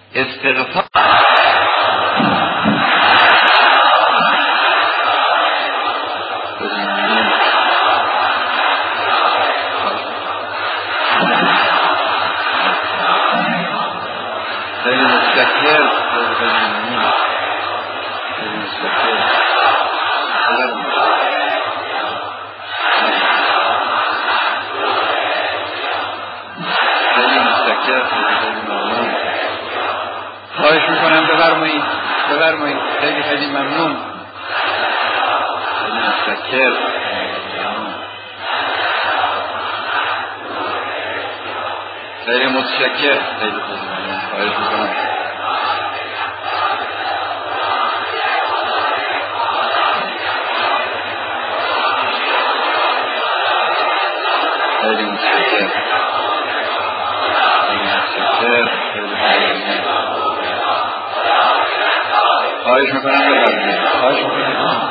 استغفار خیلی متشکر. خواهش میکنم بفرمایید خیلی خیلی ممنون. خیلی متشکر. خیلی متشکر. خیلی ممنون. خواهش میکنم. خیلی متشکر. خواهش میکنم بفرمایید. خواهش میکنم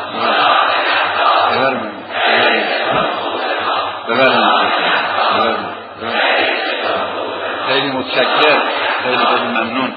بفرمایید. خیلی متشکر. خیلی خیلی ممنون.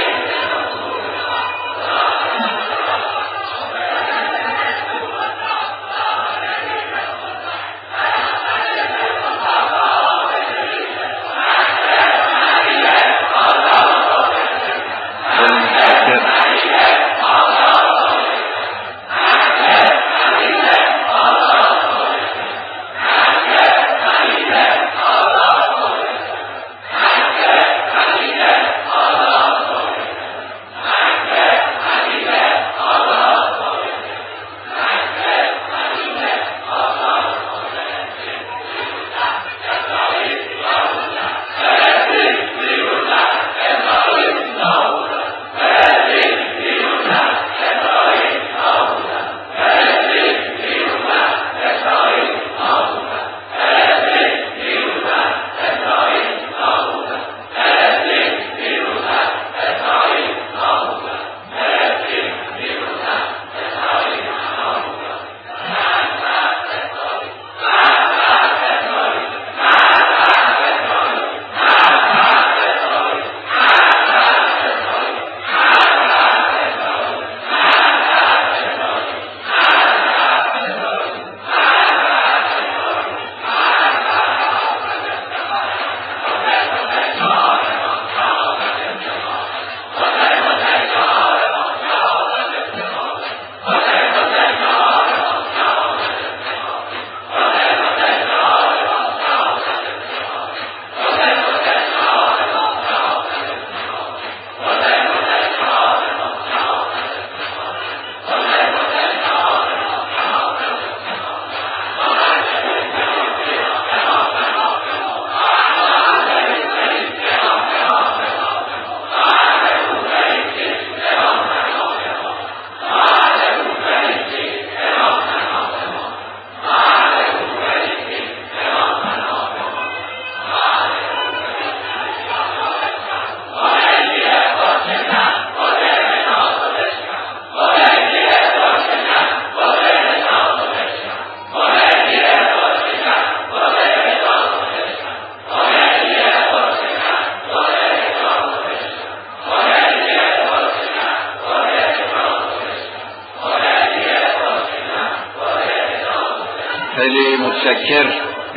خیلی متشکر.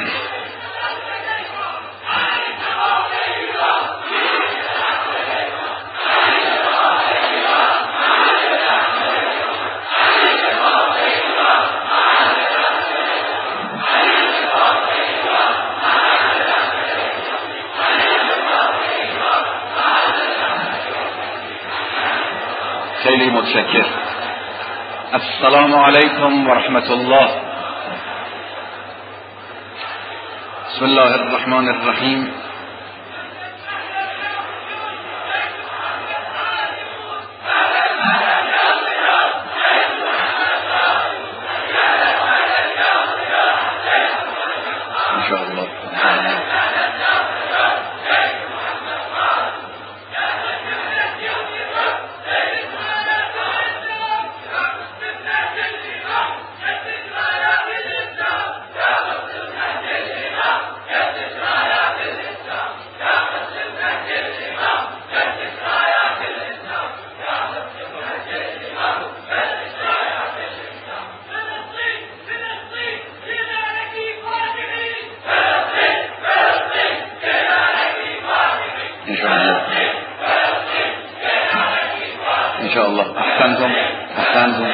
خیلی متشکر. السلام علیکم و رحمت الله. بسم الله الرحمن الرحیم. شاء الله. احسنتم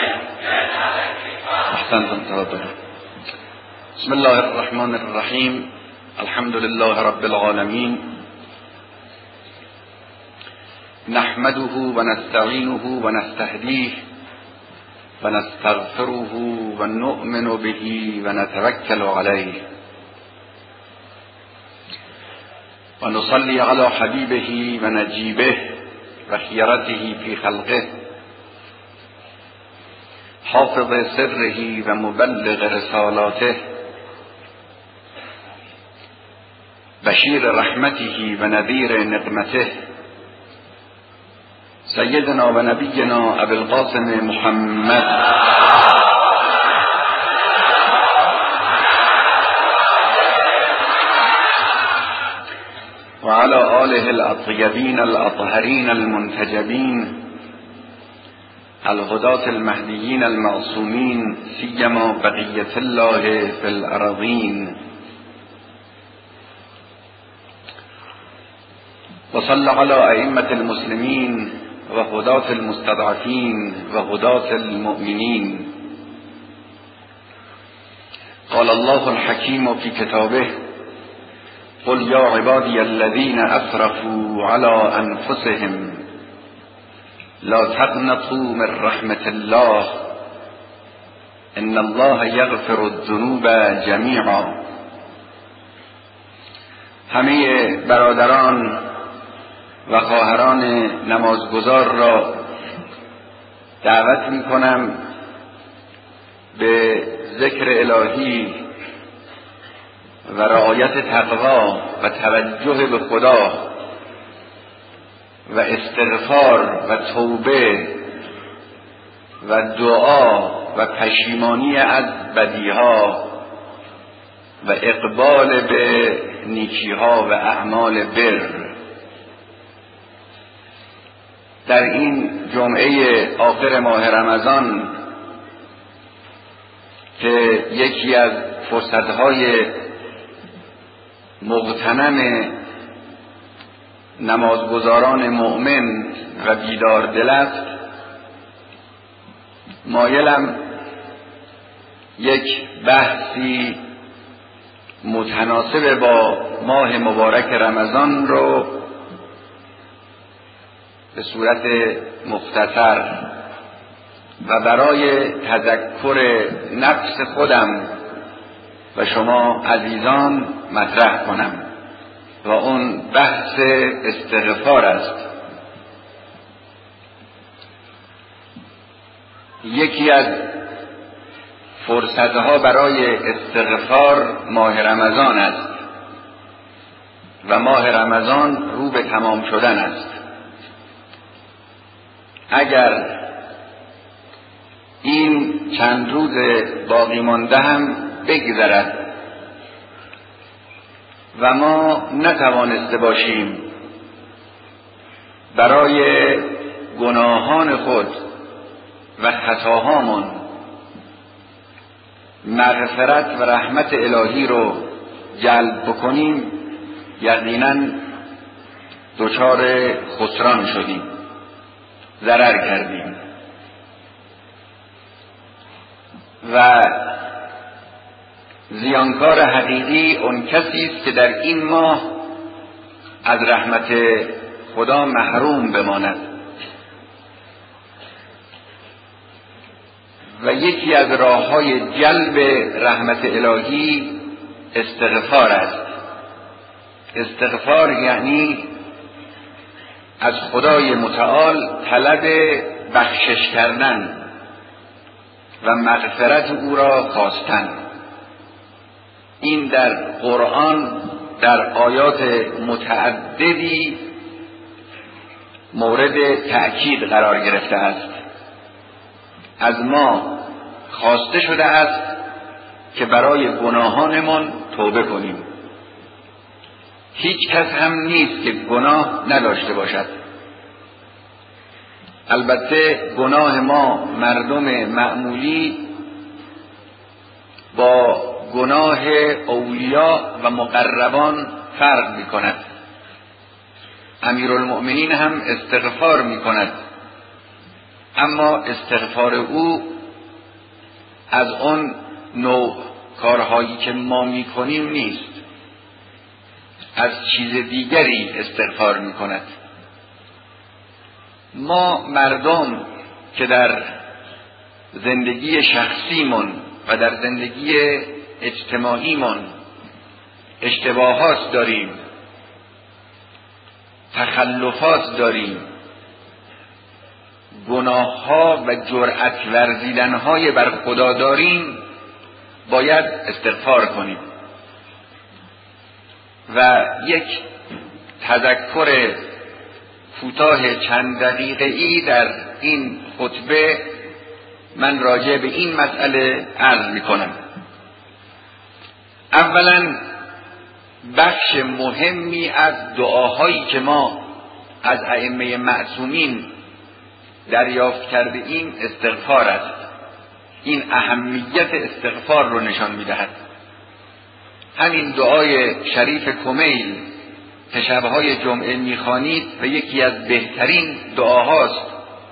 تفضلوا. بسم الله الرحمن الرحیم. الحمد لله رب العالمین. نحمده و نستعینه و نستهدیه و نستغفره و نؤمن به و نتوکل علیه و نصلی علی حبیبه و نجیبه و خیرته فی خلقه حافظ سره و مبلغ رسالاته بشیر رحمته و نذیر نقمته سیدنا و نبینا ابی القاسم محمد و علی آله الاطیبین الاطهرین المنتجبین الهداة المهدیین المعصومین سیما بقیة الله فی الارضین و صلی علی ائمة المسلمین و هداة المستضعفین و هداة المؤمنین. قال الله الحکیم فی کتابه قل یا عبادی الذین اسرفوا علی انفسهم لا تقنطوا من رحمة الله ان الله یغفر الذنوب جمیعا. همه برادران و خواهران نمازگزار را دعوت می کنم به ذکر الهی و رعایت تقوا و توجه به خدا و استغفار و توبه و دعا و پشیمانی از بدیها و اقبال به نیکیها و اعمال بر. در این جمعه آخر ماه رمضان که یکی از فرصتهای مغتنم نمازگزاران مؤمن و بیدار دل است، مایلم یک بحثی متناسب با ماه مبارک رمضان رو به صورت مختصر و برای تذکر نفس خودم و شما عزیزان مطرح کنم و اون بحث استغفار است. یکی از فرصتها برای استغفار ماه رمضان است و ماه رمضان رو به تمام شدن است. اگر این چند روز باقی مانده هم بگذرد و ما نتوانسته باشیم برای گناهان خود و خطاهامون مغفرت و رحمت الهی رو جلب بکنیم، یقیناً دچار خسران شدیم، ضرر کردیم و زیانکار حقیقی اون کسی است که در این ماه از رحمت خدا محروم بماند. و یکی از راه‌های جلب رحمت الهی استغفار است. استغفار یعنی از خدای متعال طلب بخشش کردن و مغفرت او را خواستن. این در قرآن در آیات متعددی مورد تأکید قرار گرفته است. از ما خواسته شده است که برای گناهانمان توبه کنیم. هیچ کس هم نیست که گناه نداشته باشد. البته گناه ما مردم معمولی با گناه اولیاء و مقربان فرق می کند. امیرالمؤمنین هم استغفار می کند اما استغفار او از اون نوع کارهایی که ما میکنیم نیست، از چیز دیگری استغفار میکند. ما مردم که در زندگی شخصیمون و در زندگی اجتماعیمون اشتباهات داریم، تخلفات داریم، گناه‌ها و جرأت ورزیدن‌های بر خدا داریم، باید استغفار کنیم. و یک تذکر کوتاه چند دقیقه‌ای در این خطبه من راجع به این مسئله عرض می‌کنم. اولا بخش مهمی از دعاهایی که ما از ائمه معصومین دریافت کرده ایم استغفار است. این اهمیت استغفار رو نشان می‌دهد. همین دعای شریف کمیل که شب‌های جمعه می‌خوانید و یکی از بهترین دعاهاست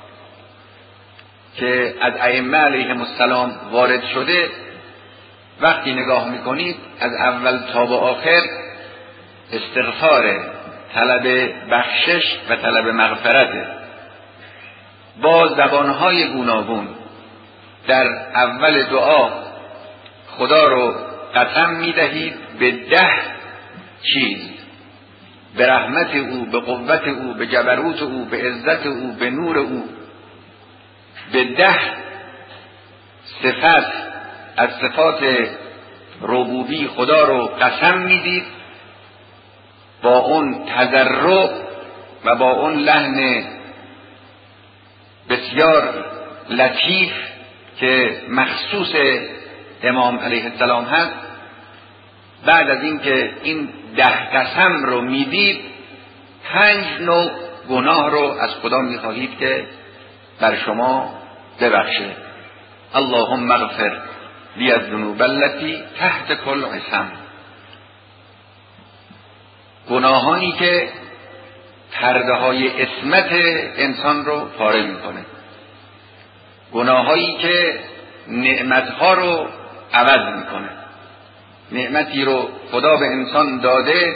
که از ائمه علیهم السلام وارد شده، وقتی نگاه می‌کنید از اول تا به آخر استغفار، طلب بخشش و طلب مغفرت با زبانهای گوناگون. در اول دعا خدا رو قسم می‌دهید به 10 چیز: به رحمت او، به قوت او، به جبروت او، به عزت او، به نور او. به 10 صفت از صفات ربوبی خدا رو قسم میدید، با اون تضرع و با اون لحن بسیار لطیف که مخصوص امام علیه السلام هست. بعد از اینکه این 10 قسم رو میدید، 5 نوع گناه رو از خدا میخواهید که بر شما ببخشه. اللهم اغفر لی الذنوب التي تحت كل اسم. گناهانی که پرده های عصمت انسان رو پاره میکنه، گناهایی که نعمتها رو عوض میکنه. نعمتی رو خدا به انسان داده،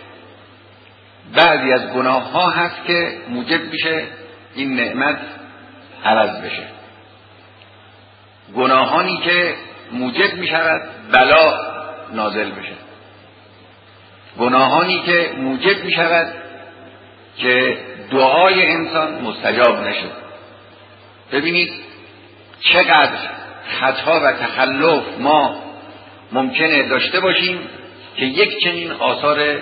بعضی از گناه ها هست که موجب میشه این نعمت عوض بشه. گناهانی که موجب میشود بلا نازل بشه. گناهانی که موجب میشود که دعای انسان مستجاب نشه. ببینید چقدر خطا و تخلف ما ممکنه داشته باشیم که یک چنین آثار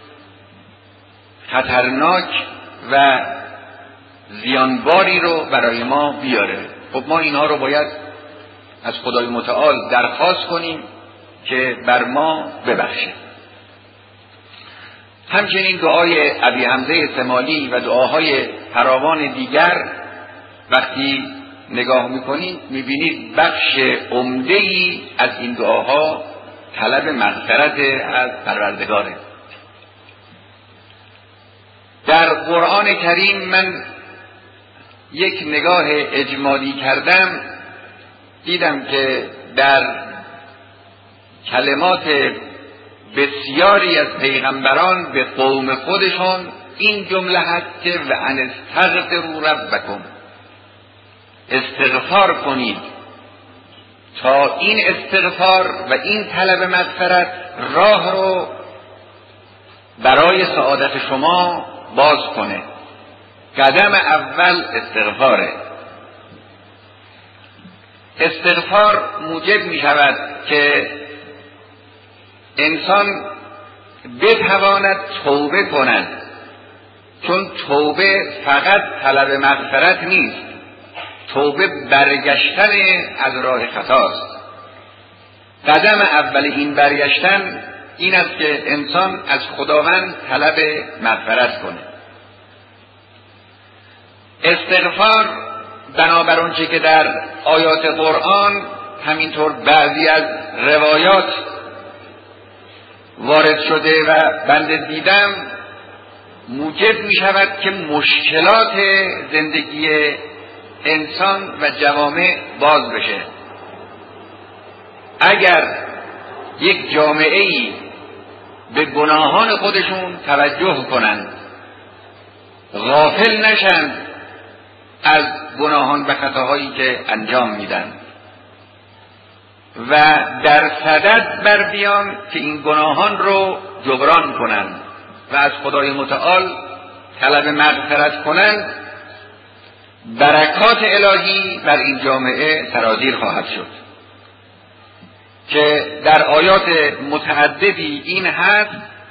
خطرناک و زیانباری رو برای ما بیاره. خب ما اینها رو باید از خدای متعال درخواست کنیم که بر ما ببخشه. همچنین دعای ابی حمزه سمالی و دعاهای فراوان دیگر وقتی نگاه میکنید میبینید بخش عمده‌ای از این دعاها طلب مغفرت از پروردگاره. در قرآن کریم من یک نگاه اجمالی کردم، دیدم که در کلمات بسیاری از پیغمبران به قوم خودشون این جمله هست که و ان استغفروا ربکم، استغفار کنید تا این استغفار و این طلب مغفرت راه رو برای سعادت شما باز کنه. قدم اول استغفاره. استغفار موجب می شود که انسان بتواند توبه کند، چون توبه فقط طلب مغفرت نیست، توبه برگشتن از راه خطاست. قدم اول این برگشتن این است که انسان از خداوند طلب مغفرت کنه. استغفار بنابر آنچه که در آیات قرآن همینطور بعضی از روایات وارد شده و بنده دیدم موجب می شود که مشکلات زندگی انسان و جوامع باز بشه. اگر یک جامعه‌ای به گناهان خودشون توجه کنند، غافل نشن از گناهان و خطاهایی که انجام میدن و در صدد بر بیان که این گناهان رو جبران کنند و از خدای متعال طلب مغفرت کنند، برکات الهی بر این جامعه سرازیر خواهد شد که در آیات متعددی این هست.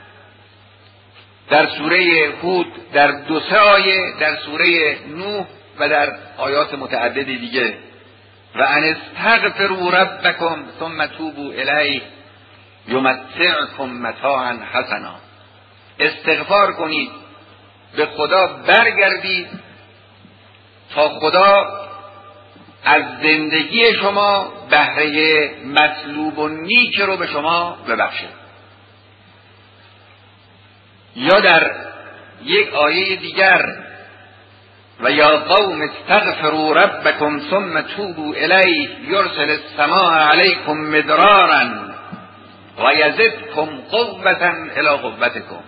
در سوره هود در 2 آیه، در سوره نوح و در آیات متعددی دیگه. و ان استغفروا ربکم ثم توبوا الیه یمتعکم متاعا حسنا. استغفار کنید، به خدا برگردید تا خدا از زندگی شما بهره مطلوب و نیک رو به شما ببخشه. یا در یک آیه دیگر و یا قوم استغفروا ربکم ثم توبوا الیه یرسل السماء علیکم مدرارا و یزدکم قوة الی قوتکم.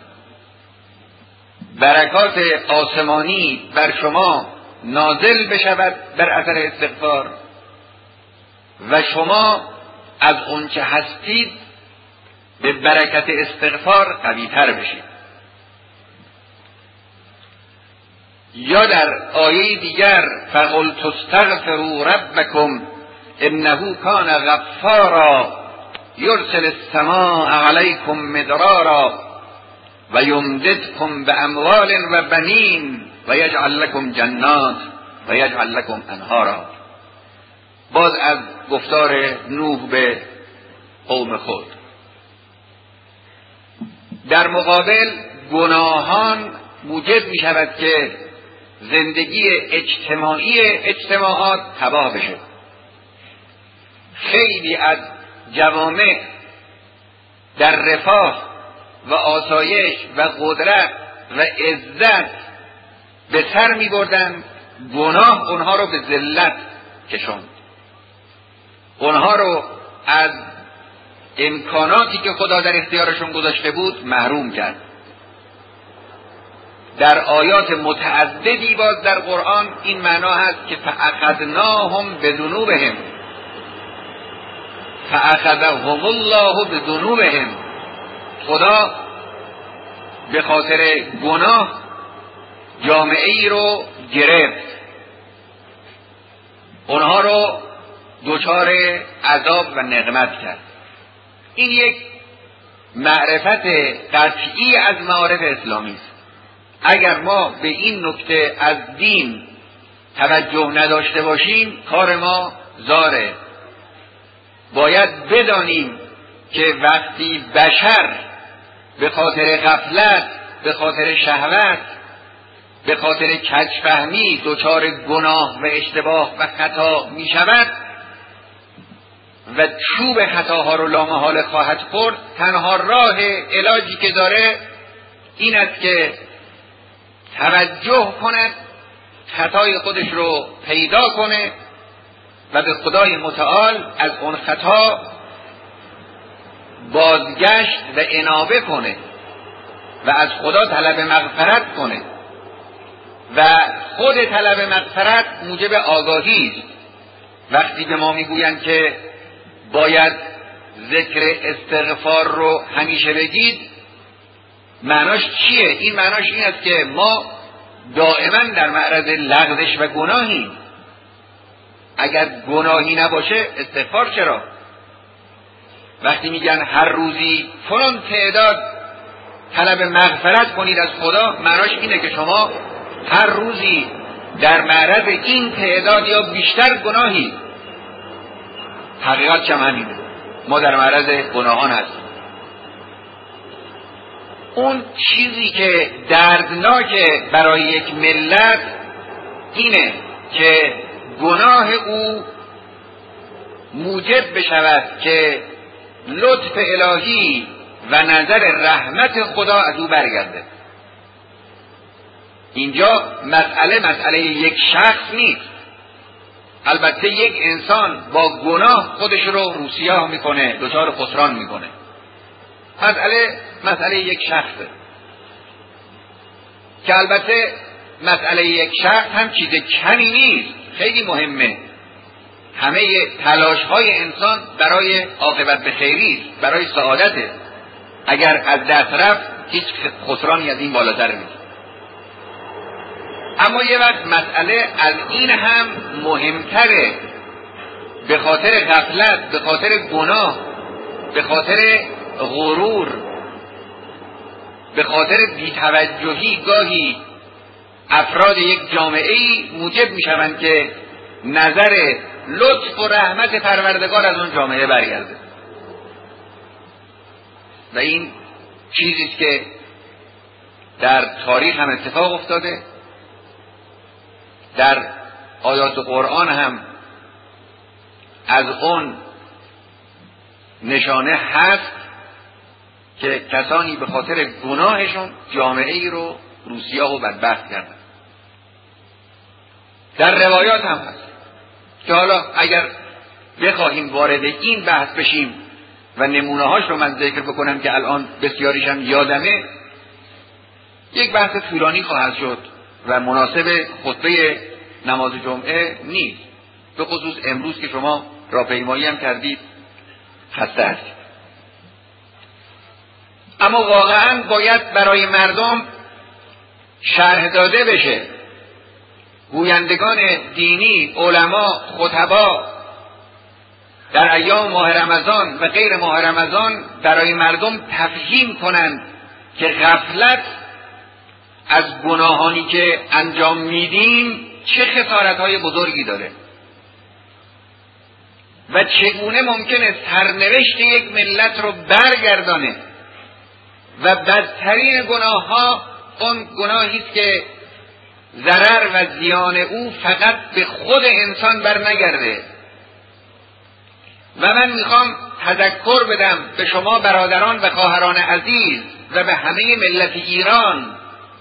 برکات آسمانی بر شما نازل بشود بر اثر استغفار و شما از اونچه هستید به برکت استغفار قوی‌تر بشید. یا در آیه دیگر فقلت استغفروا ربکم انه کان غفارا یرسل السماء علیکم مدرارا و یمددکم باموال و بنین و یجعل لکم جنات و یجعل لکم انهارا. باز از گفتار نوح به قوم خود. در مقابل گناهان موجب می شود که زندگی اجتماعات تباه بشه. خیلی از جوامع در رفاه و آسایش و قدرت و عزت به سر می بردن، گناه اونها رو به ذلت کشوند، اونها رو از امکاناتی که خدا در اختیارشون گذاشته بود محروم کرد. در آیات متعددی باز در قرآن این معنا هست که فأخذناهم بذنوبهم، فأخذهم الله بذنوبهم. خدا به خاطر گناه جامعه ای رو گرفت، اونها رو دچار عذاب و نقمت کرد. این یک معرفت قطعی از معارف اسلامی است. اگر ما به این نکته از دین توجه نداشته باشیم کار ما زاره. باید بدانیم که وقتی بشر به خاطر غفلت، به خاطر شهوت، به خاطر کج‌فهمی دچار گناه و اشتباه و خطا می شود و چوب خطاها رو لامحاله خواهد خورد، تنها راه علاجی که داره این است که توجه کند، خطای خودش رو پیدا کنه و به خدای متعال از اون خطا بازگشت و انابه کنه و از خدا طلب مغفرت کنه. و خود طلب مغفرت موجب آگاهی است. وقتی به ما میگویند که باید ذکر استغفار رو همیشه بگید، معناش چیه؟ این معناش این است که ما دائما در معرض لغزش و گناهیم. اگر گناهی نباشه استغفار چرا؟ وقتی میگن هر روزی فلان تعداد طلب مغفرت کنید از خدا، معناش اینه که شما هر روزی در معرض این تعداد یا بیشتر گناهی. حقیقت چه همینه، ما در معرض گناهان هستیم. اون چیزی که دردناکه برای یک ملت اینه که گناه او موجب بشود که لطف الهی و نظر رحمت خدا از او برگرده. اینجا مسئله یک شخص نیست، البته یک انسان با گناه خودش رو روسیاه میکنه، دچار خسران میکنه. مسئله یک شخصه که البته مسئله یک شخص هم چیز کمی نیست، خیلی مهمه. همه تلاش های انسان برای عاقبت به خیری است، برای سعادته. اگر از دست رفت هیچ خسرانی از این بالاتر نیست. اما یه وقت مسئله از این هم مهمتره، به خاطر غفلت، به خاطر گناه، به خاطر غرور، به خاطر بی‌توجهی گاهی افراد یک جامعه‌ای موجب میشوند که نظر لطف و رحمت پروردگار از اون جامعه برگرده. و این چیزی است که در تاریخ هم اتفاق افتاده، در آیات قرآن هم از اون نشانه هست که کسانی به خاطر گناهشون جامعه ای رو روسیاه و بدبخت کردن. در روایات هم هست که حالا اگر بخواهیم وارد این بحث بشیم و نمونه هاش رو من ذکر بکنم که الان بسیاریش هم یادمه، یک بحث طولانی خواهد شد و مناسب خطبه نماز جمعه نیست، به خصوص امروز که شما راهپیمایی هم کردید خسته هستید. اما واقعا باید برای مردم شرح داده بشه. گویندگان دینی، علما، خطبا در ایام ماه رمضان و غیر ماه رمضان برای مردم تفهیم کنند که غفلت از گناهانی که انجام میدیم چه خسارت‌های بزرگی داره و چگونه ممکنه سرنوشت یک ملت رو برگردانه. و بدترین گناه ها اون گناهی است که ضرر و زیان او فقط به خود انسان برنگرده. و من میخوام تذکر بدم به شما برادران و خواهران عزیز و به همه ملت ایران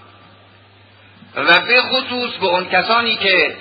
و به خصوص به اون کسانی که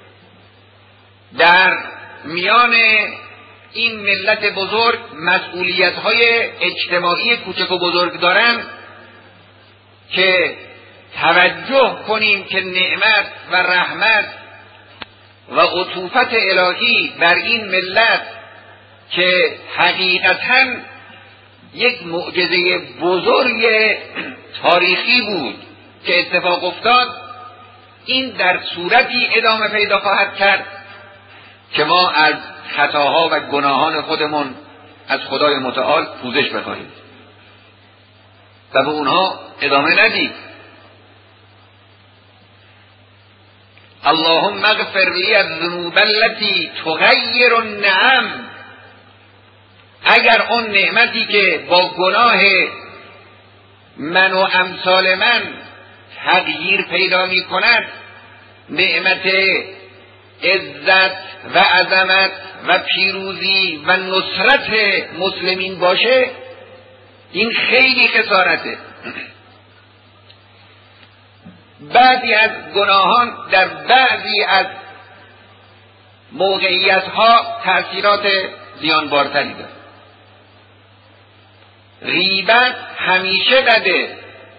در میان این ملت بزرگ مسئولیت‌های اجتماعی کوچک و بزرگ دارن، که توجه کنیم که نعمت و رحمت و عطوفت الهی بر این ملت که حقیقتاً یک معجزه بزرگ تاریخی بود که اتفاق افتاد، این در صورتی ادامه پیدا خواهد کرد که ما از خطاها و گناهان خودمون از خدای متعال پوزش بخواهیم و به اونها ادامه ندیم. اللهم اغفر لی الذنوب التي تغیر النعم. اگر اون نعمتی که با گناه من و امثال من تغییر پیدا می کند نعمت عزت و عظمت و پیروزی و نصرت مسلمین باشه، این خیلی خسارته. بعضی از گناهان در بعضی از موقعیت‌ها تأثیرات زیانبارتری داره. غیبت همیشه بده،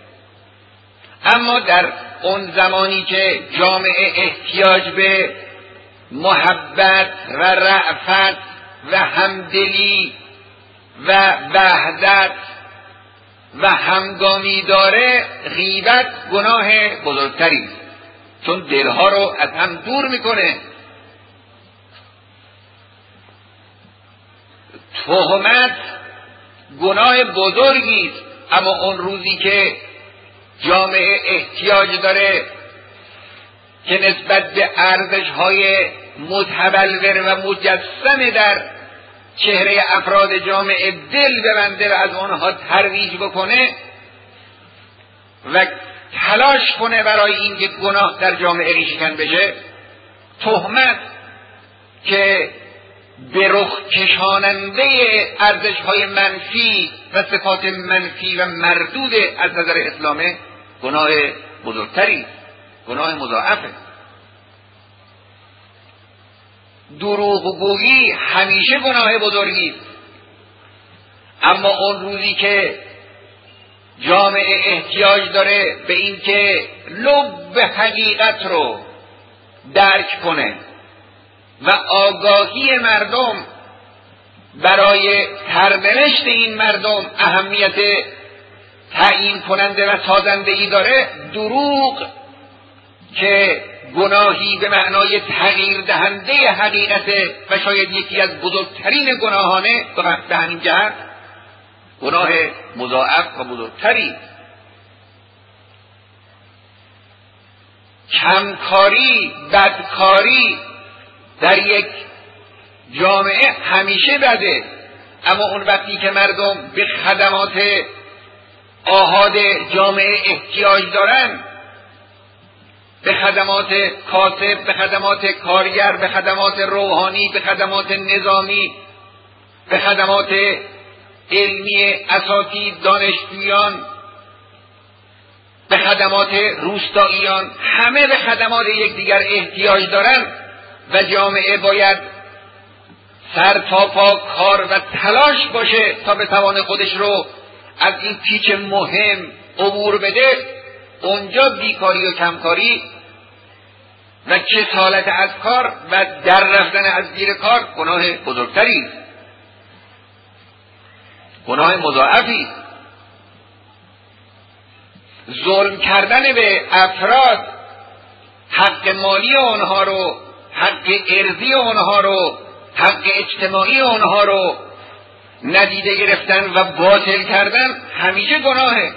اما در اون زمانی که جامعه احتیاج به محبت و رأفت و همدلی و وحدت و همگامی داره، غیبت گناه بزرگتری است، چون دلها رو از هم دور میکنه. تهمت گناه بزرگی است، اما اون روزی که جامعه احتیاج داره که نسبت به ارزش‌های متبلور و مجسم در چهره افراد جامعه دل ببنده و از آنها ترویج بکنه و تلاش کنه برای اینکه گناه در جامعه ریشه‌کن بشه، تهمت که به رخ کشاننده ارزش‌های منفی و صفات منفی و مردود از نظر اسلامه، گناه بزرگتری، گناه مضاعفه. دروغگویی همیشه گناه بزرگی است، اما اون روزی که جامعه احتیاج داره به این که لب حقیقت رو درک کنه و آگاهی مردم برای سرنوشت این مردم اهمیت تعیین کننده و سازنده‌ای داره، دروغ که گناهی به معنای تغییر دهنده حقیقت و شاید یکی از بزرگترین گناهانه به همین جهت گناه مضاعف و بزرگتری، کمکاری، بدکاری در یک جامعه همیشه بده، اما اون وقتی که مردم به خدمات آحاد جامعه احتیاج دارن، به خدمات کاسب، به خدمات کارگر، به خدمات روحانی، به خدمات نظامی، به خدمات علمی اساتید دانشجویان، به خدمات روستاییان، همه به خدمات یکدیگر احتیاج دارن و جامعه باید سر تا پا کار و تلاش باشه تا به توان خودش رو از این پیچ مهم عبور بده. اونجا بیکاری و کمکاری و کسالت از کار و در رفتن از زیر کار گناه بزرگتری است، گناه مضاعفی است. ظلم کردن به افراد، حق مالی آنها رو، حق ارضی آنها رو، حق اجتماعی آنها رو ندیده گرفتن و باطل کردن همیشه گناهه،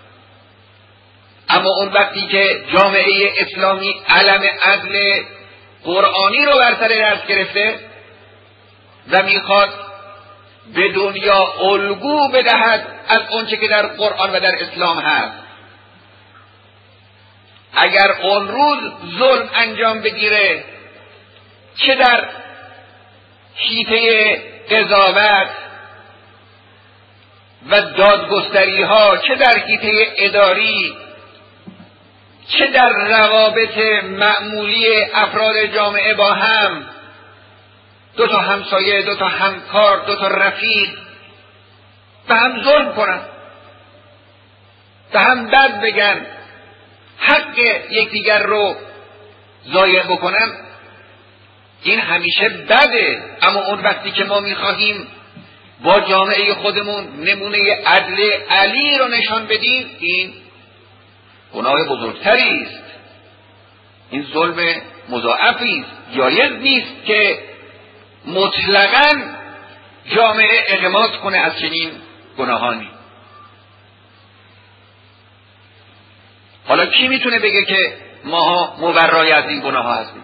اما اون وقتی که جامعه اسلامی علم عدل قرآنی رو بر سر دست گرفته و میخواد به دنیا الگو بدهد از اونچه که در قرآن و در اسلام هست، اگر اون روز ظلم انجام بگیره، چه در حیطه قضاوت و دادگستری ها، چه در حیطه اداری، چه در روابط معمولی افراد جامعه با هم، دو تا همسایه، دو تا همکار، دو تا رفیق به هم ظلم کنن، به هم بد بگن، حق یکدیگر رو ضایع بکنن، این همیشه بده. اما اون وقتی که ما میخواهیم با جامعه خودمون نمونه عدل علی رو نشان بدیم، این گناه بزرگتری است، این ظلم مضاعفی است. جایز نیست که مطلقاً جامعه اغماض کنه از چنین گناهانی. حالا کی میتونه بگه که ما مبرای از این گناه ها هستیم؟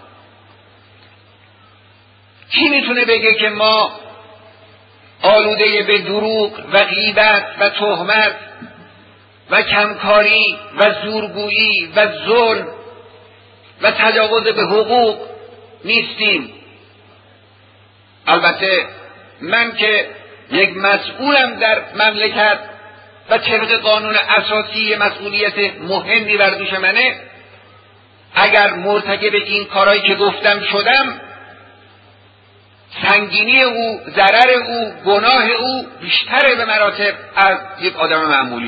کی میتونه بگه که ما آلوده به دروغ و غیبت و تهمت و کمکاری و زورگویی و ظلم و تجاوز به حقوق نیستیم؟ البته من که یک مسئولم در مملکت و طبق قانون اساسی مسئولیت مهمی بر دوش منه، اگر مرتکب این کارهایی که گفتم شدم، سنگینی او، ضرر او، گناه او بیشتره به مراتب از یک آدم معمولی.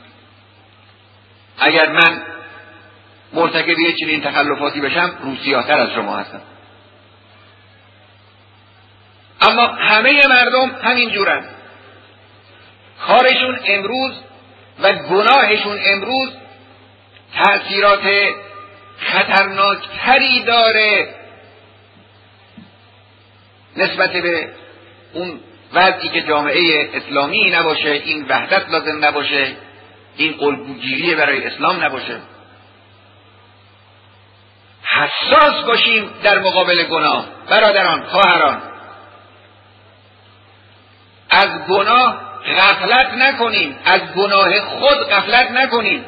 اگر من مرتکب یک چنین تخلفاتی بشم، روسیاتر از شما هستم. اما همه مردم همین جورن، کارشون امروز و گناهشون امروز تأثیرات خطرناکتری داره نسبت به اون وضعی که جامعه اسلامی نباشه، این وحدت لازم نباشه، این الگوگیری برای اسلام نباشه. حساس باشیم در مقابل گناه. برادران، خواهران، از گناه غفلت نکنیم، از گناه خود غفلت نکنیم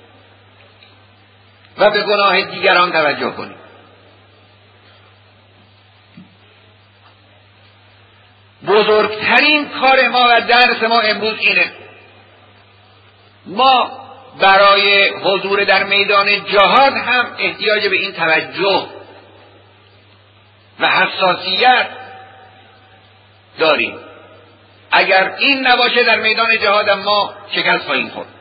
و به گناه دیگران توجه کنیم. بزرگترین کار ما و درس ما امروز اینه: ما برای حضور در میدان جهاد هم احتیاج به این توجه و حساسیت داریم. اگر این نباشه در میدان جهاد ما شکست خواهیم خورد.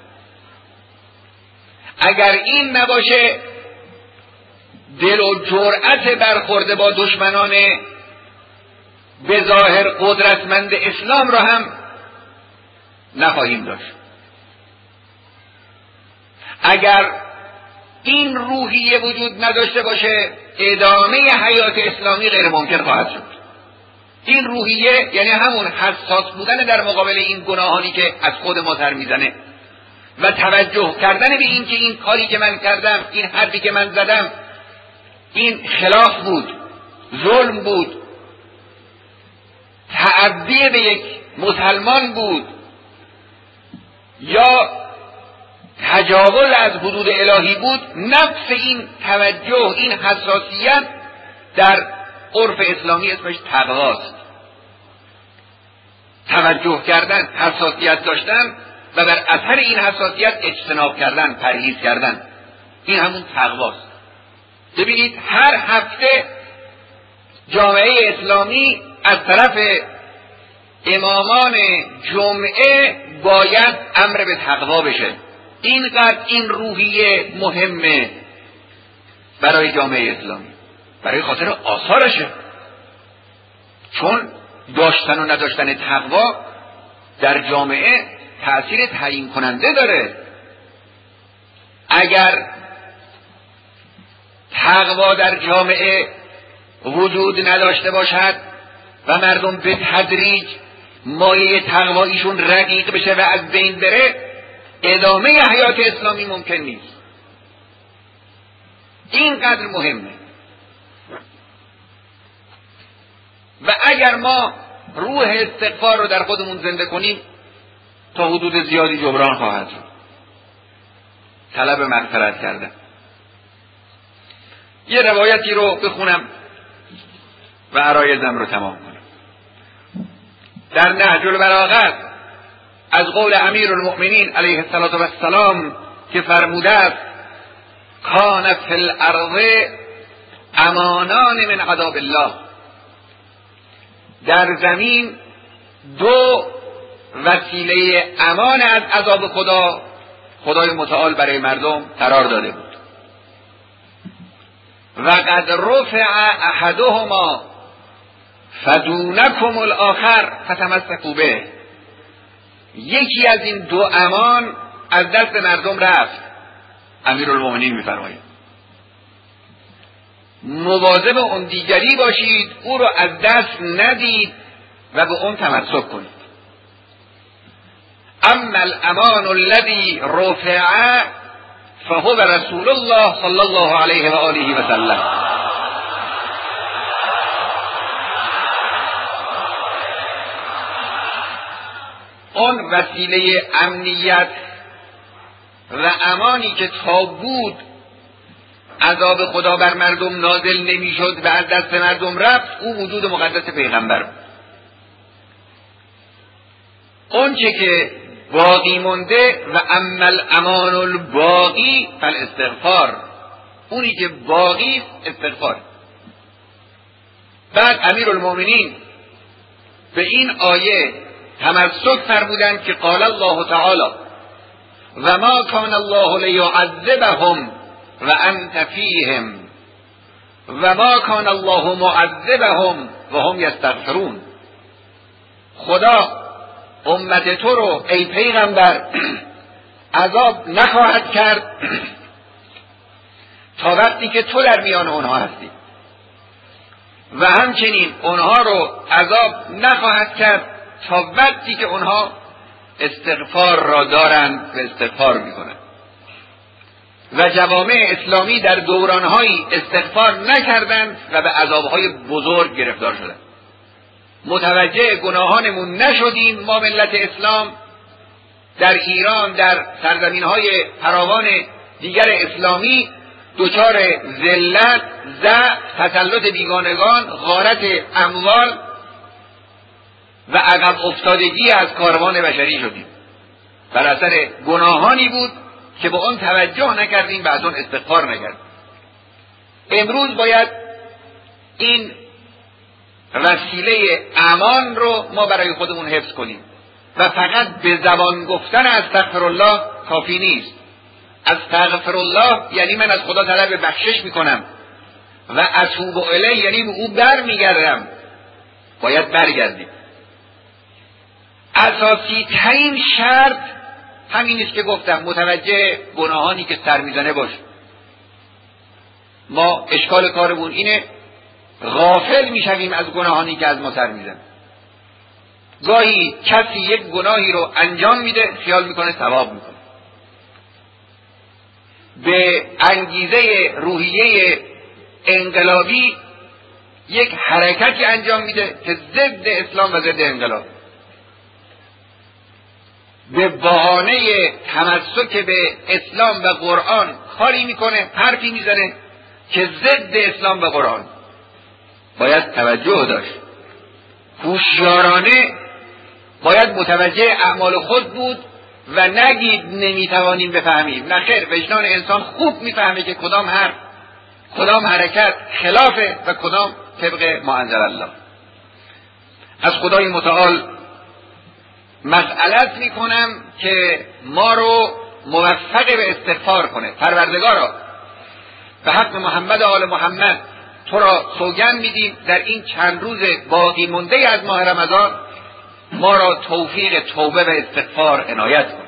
اگر این نباشه دل و جرأت برخورد با دشمنان به ظاهر قدرتمند اسلام را هم نخواهیم داشت. اگر این روحیه وجود نداشته باشه ادامه حیات اسلامی غیر ممکن خواهد شد. این روحیه یعنی همون حساس بودن در مقابل این گناهانی که از خود ما سر میزنه و توجه کردن به این که این کاری که من کردم، این حرفی که من زدم، این خلاف بود، ظلم بود، تعدی به یک مسلمان بود یا تجاوز از حدود الهی بود. نفس این توجه، این حساسیت در عرف اسلامی اسمش تقواست. توجه کردن، حساسیت داشتن و بر اثر این حساسیت اجتناب کردن، پرهیز کردن، این همون تقواست. ببینید هر هفته جامعه اسلامی از طرف امامان جمعه باید امر به تقوا بشه. اینقدر این روحیه مهمه برای جامعه اسلامی، برای خاطر آثارشه. چون داشتن و نداشتن تقوا در جامعه تأثیر تعیین کننده داره. اگر تقوا در جامعه وجود نداشته باشد و مردم به تدریج مایه تقواییشون رقیق بشه و از بین بره، ادامه حیات اسلامی ممکن نیست. اینقدر مهمه. و اگر ما روح استغفار رو در خودمون زنده کنیم تا حدود زیادی جبران خواهد شد. طلب مغفرت کردن. یه روایتی رو بخونم و عرایضم رو تمام کنم. در نهج البلاغه از قول امیر المؤمنین علیه السلام که فرموده است کان فی الارض امانان من عذاب الله، در زمین دو وسیله امان از عذاب خدای متعال برای مردم قرار داده بود. و قد رفع احدهما فدونکم الاخر فتمسکوا به. یکی از این دو امان از دست مردم رفت. امیرالمومنین میفرماید مواظب اون دیگری باشید، او را از دست ندید و به اون تمسک کنید. اما الامان الذی رفع فهو رسول الله صلی الله علیه و آله و سلم. اون وسیله امنیت و امانی که تا بود عذاب خدا بر مردم نازل نمیشد و از دست مردم رفت، او وجود مقدس پیغمبر بود. اون چه که باقی مونده و اما الامان الباقی فالاستغفار، اونی که باقی استغفار. بعد امیرالمومنین به این آیه تمسک فرمودند که قال الله تعالی و ما کان الله لیعذبهم و انت فیهم و ما کان الله معذبهم و هم یستغفرون. خدا امت تو رو ای پیغمبر عذاب نخواهد کرد تا وقتی که تو در میان اونها هستی و همچنین اونها رو عذاب نخواهد کرد تا وقتی که اونها استغفار را دارند و استغفار میکنند. و جوامع اسلامی در دورانهایی استغفار نکردند و به عذابهای بزرگ گرفتار شدند. متوجه گناهانمون نشدیم ما ملت اسلام در ایران، در سرزمینهای فراوان دیگر اسلامی دچار ذلت، ضعف، تسلط بیگانگان، غارت اموال و عقب افتادگی از کاروان بشری شدیم. بر اثر گناهانی بود که به آن توجه نکردیم و از آن استغفار نکردیم. امروز باید این وسیله امان رو ما برای خودمون حفظ کنیم و فقط به زبان گفتن استغفرالله کافی نیست. استغفرالله یعنی من از خدا طلب بخشش میکنم و اتوب الیه یعنی به او برمیگردم. باید برگردیم. اساسی ترین شرط همین است که گفتم، متوجه گناهانی که سر میزنه باش. ما اشکال کارمون اینه غافل میشویم از گناهانی که از ما سر میزنه. گاهی کسی یک گناهی رو انجام میده خیال میکنه ثواب میکنه، به انگیزه روحیه انقلابی یک حرکتی انجام میده که ضد اسلام و ضد انقلاب، به بهانه تمسک به اسلام و قرآن کاری میکنه، حرفی میزنه که ضد اسلام و قرآن. باید توجه داشت، هوشیارانه باید متوجه اعمال خود بود و نگید نمیتوانیم بفهمیم. نه خیر، وجدان انسان خوب میفهمه که کدام حرف، کدام حرکت خلافه و کدام طبق ما انزل الله. از خدای متعال مسئلت میکنم که ما رو موفق به استغفار کنه. پروردگارا به حق محمد و آل محمد تو را سوگند میدیم در این چند روز باقی مونده از ماه رمضان ما را توفیق توبه و استغفار عنایت کن.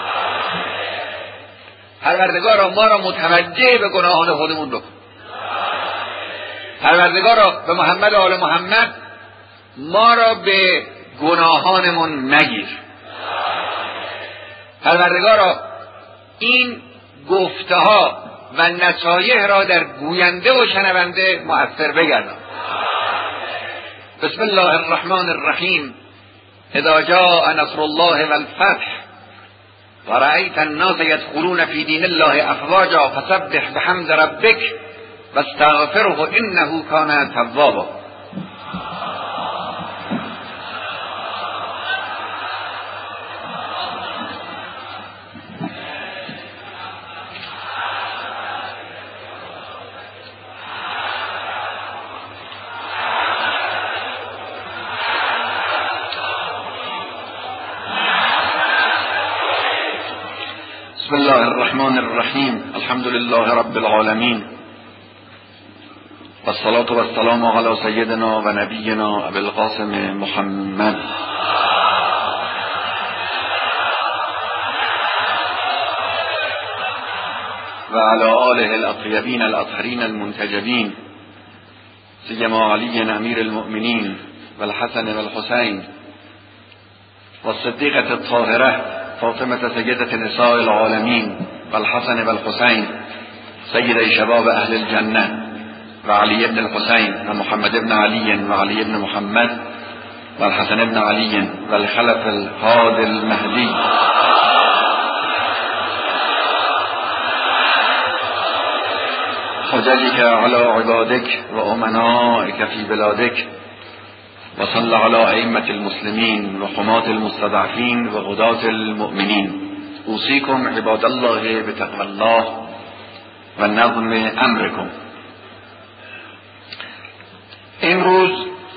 پروردگارا ما را متوجه به گناهان خودمون بکن. پروردگارا به محمد و آل محمد ما را به گناهانمون مگیر. پروردگارا این گفته ها و نصایح را در گوینده و شنونده مؤثر بگردان. بسم الله الرحمن الرحیم. اذا جاء نصر الله والفتح ورأيت الناس يدخلون في دين الله افواجا فسبح بحمد ربك واستغفره انه كان توابا. بسم الله الرحمن الرحیم. الحمد لله رب العالمین والصلاة والسلام على سیدنا و نبینا ابی القاسم محمد و علی آله الاطیبین الاطهرین المنتجبین سیما علی امیر المؤمنین و الحسن و الحسین و الصدیقة الطاهرة فاطمة سیدة نساء العالمین و الحسن و الحسین سید شباب اهل الجنه و علی ابن الحسین و محمد ابن علی و علی ابن محمد و الحسن ابن علی و الخلف الهادي المهدی حججك على عبادك و امنائك في بلادك و صل على ائمة المسلمین و حماة المستضعفین و غداة المؤمنین. اوصیکم عباد الله بتقوى الله و نظم امرکم. امروز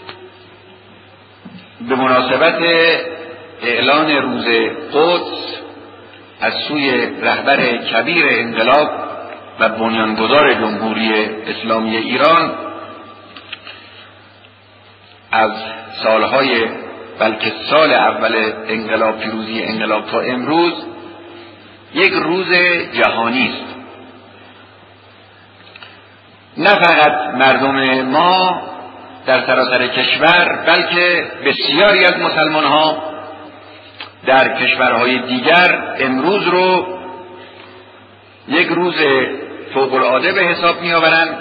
به مناسبت اعلان روز قدس از سوی رهبر کبیر انقلاب و بنیانگذار جمهوری اسلامی ایران از سالهای بلکه سال اول انقلاب، پیروزی انقلاب تا امروز یک روز جهانی است. نه فقط مردم ما در سراسر کشور بلکه بسیاری از مسلمان ها در کشورهای دیگر امروز رو یک روز فوق العاده به حساب می آورند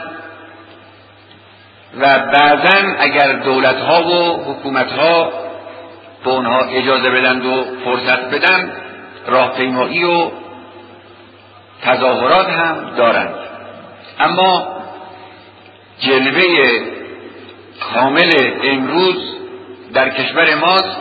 و بعضاً اگر دولت ها و حکومت ها به اونها اجازه بدند و فرصت بدند راهپیمایی و تظاهرات هم دارند. اما جلوه کامل امروز در کشور ماست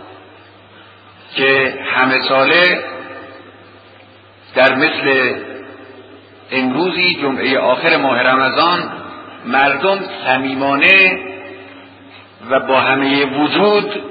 که همه ساله در مثل امروزی جمعه آخر ماه رمضان مردم صمیمانه و با همه وجود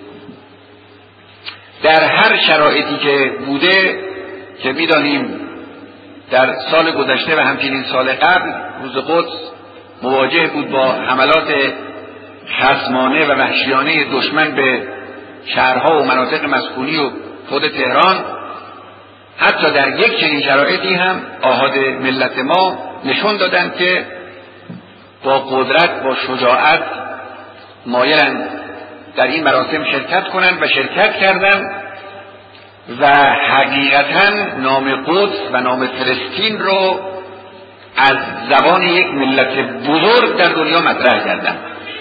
در هر شرایطی که بوده که می‌دانیم در سال گذشته و همچنین سال قبل روز قدس مواجه بود با حملات خصمانه و وحشیانه دشمن به شهرها و مناطق مسکونی و خود تهران، حتی در یک چنین شرایطی هم آحاد ملت ما نشون دادند که با قدرت، با شجاعت مایلند در این مراسم شرکت کنند و شرکت کردند و حقیقتا نام قدس و نام فلسطین رو از زبان یک ملت بزرگ در دنیا مطرح کردند.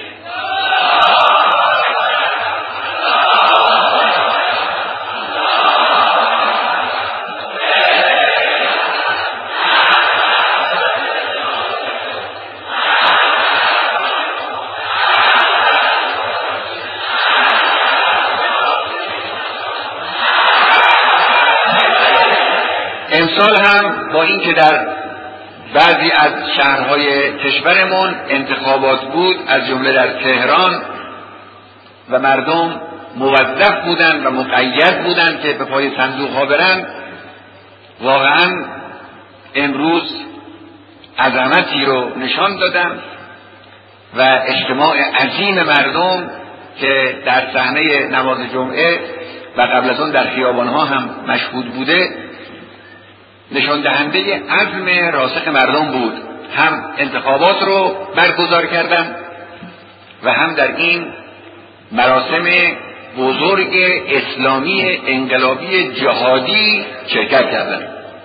امسال هم با اینکه در بعضی از شهرهای کشورمون انتخابات بود، از جمله در تهران، و مردم موظف بودند و مقید بودند که به پای صندوق ها برند، واقعا امروز عظمتی رو نشان دادن و اجتماع عظیم مردم که در صحنه نماز جمعه و قبل از آن در خیابانها هم مشهود بوده نشان دهنده عزم راسخ مردم بود. هم انتخابات رو برگزار کردن و هم در این مراسم بزرگ اسلامی انقلابی جهادی شرکت کردن.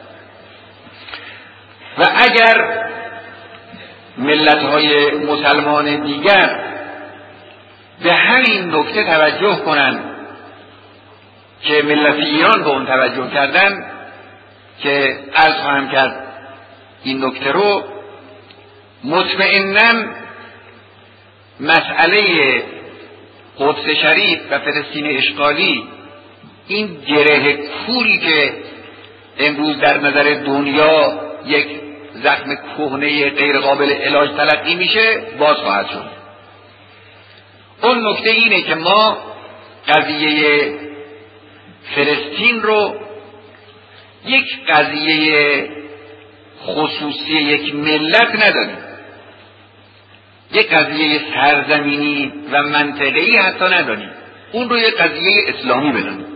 و اگر ملت‌های مسلمان دیگر به همین نکته توجه کنند که ملت ایران به اون توجه کردن، که عرض خواهم کرد این نکته رو، مطمئناً مسئله قدس شریف و فلسطین اشغالی، این گره کوری که امروز در نظر دنیا یک زخم کهنه غیر قابل علاج تلقی میشه، باز خواهد شد. اون نکته اینه که ما قضیه فلسطین رو یک قضیه خصوصی یک ملت نداریم، یک قضیه سرزمینی و منطقه‌ای حتی نداریم، اون رو یک قضیه اسلامی بدانیم.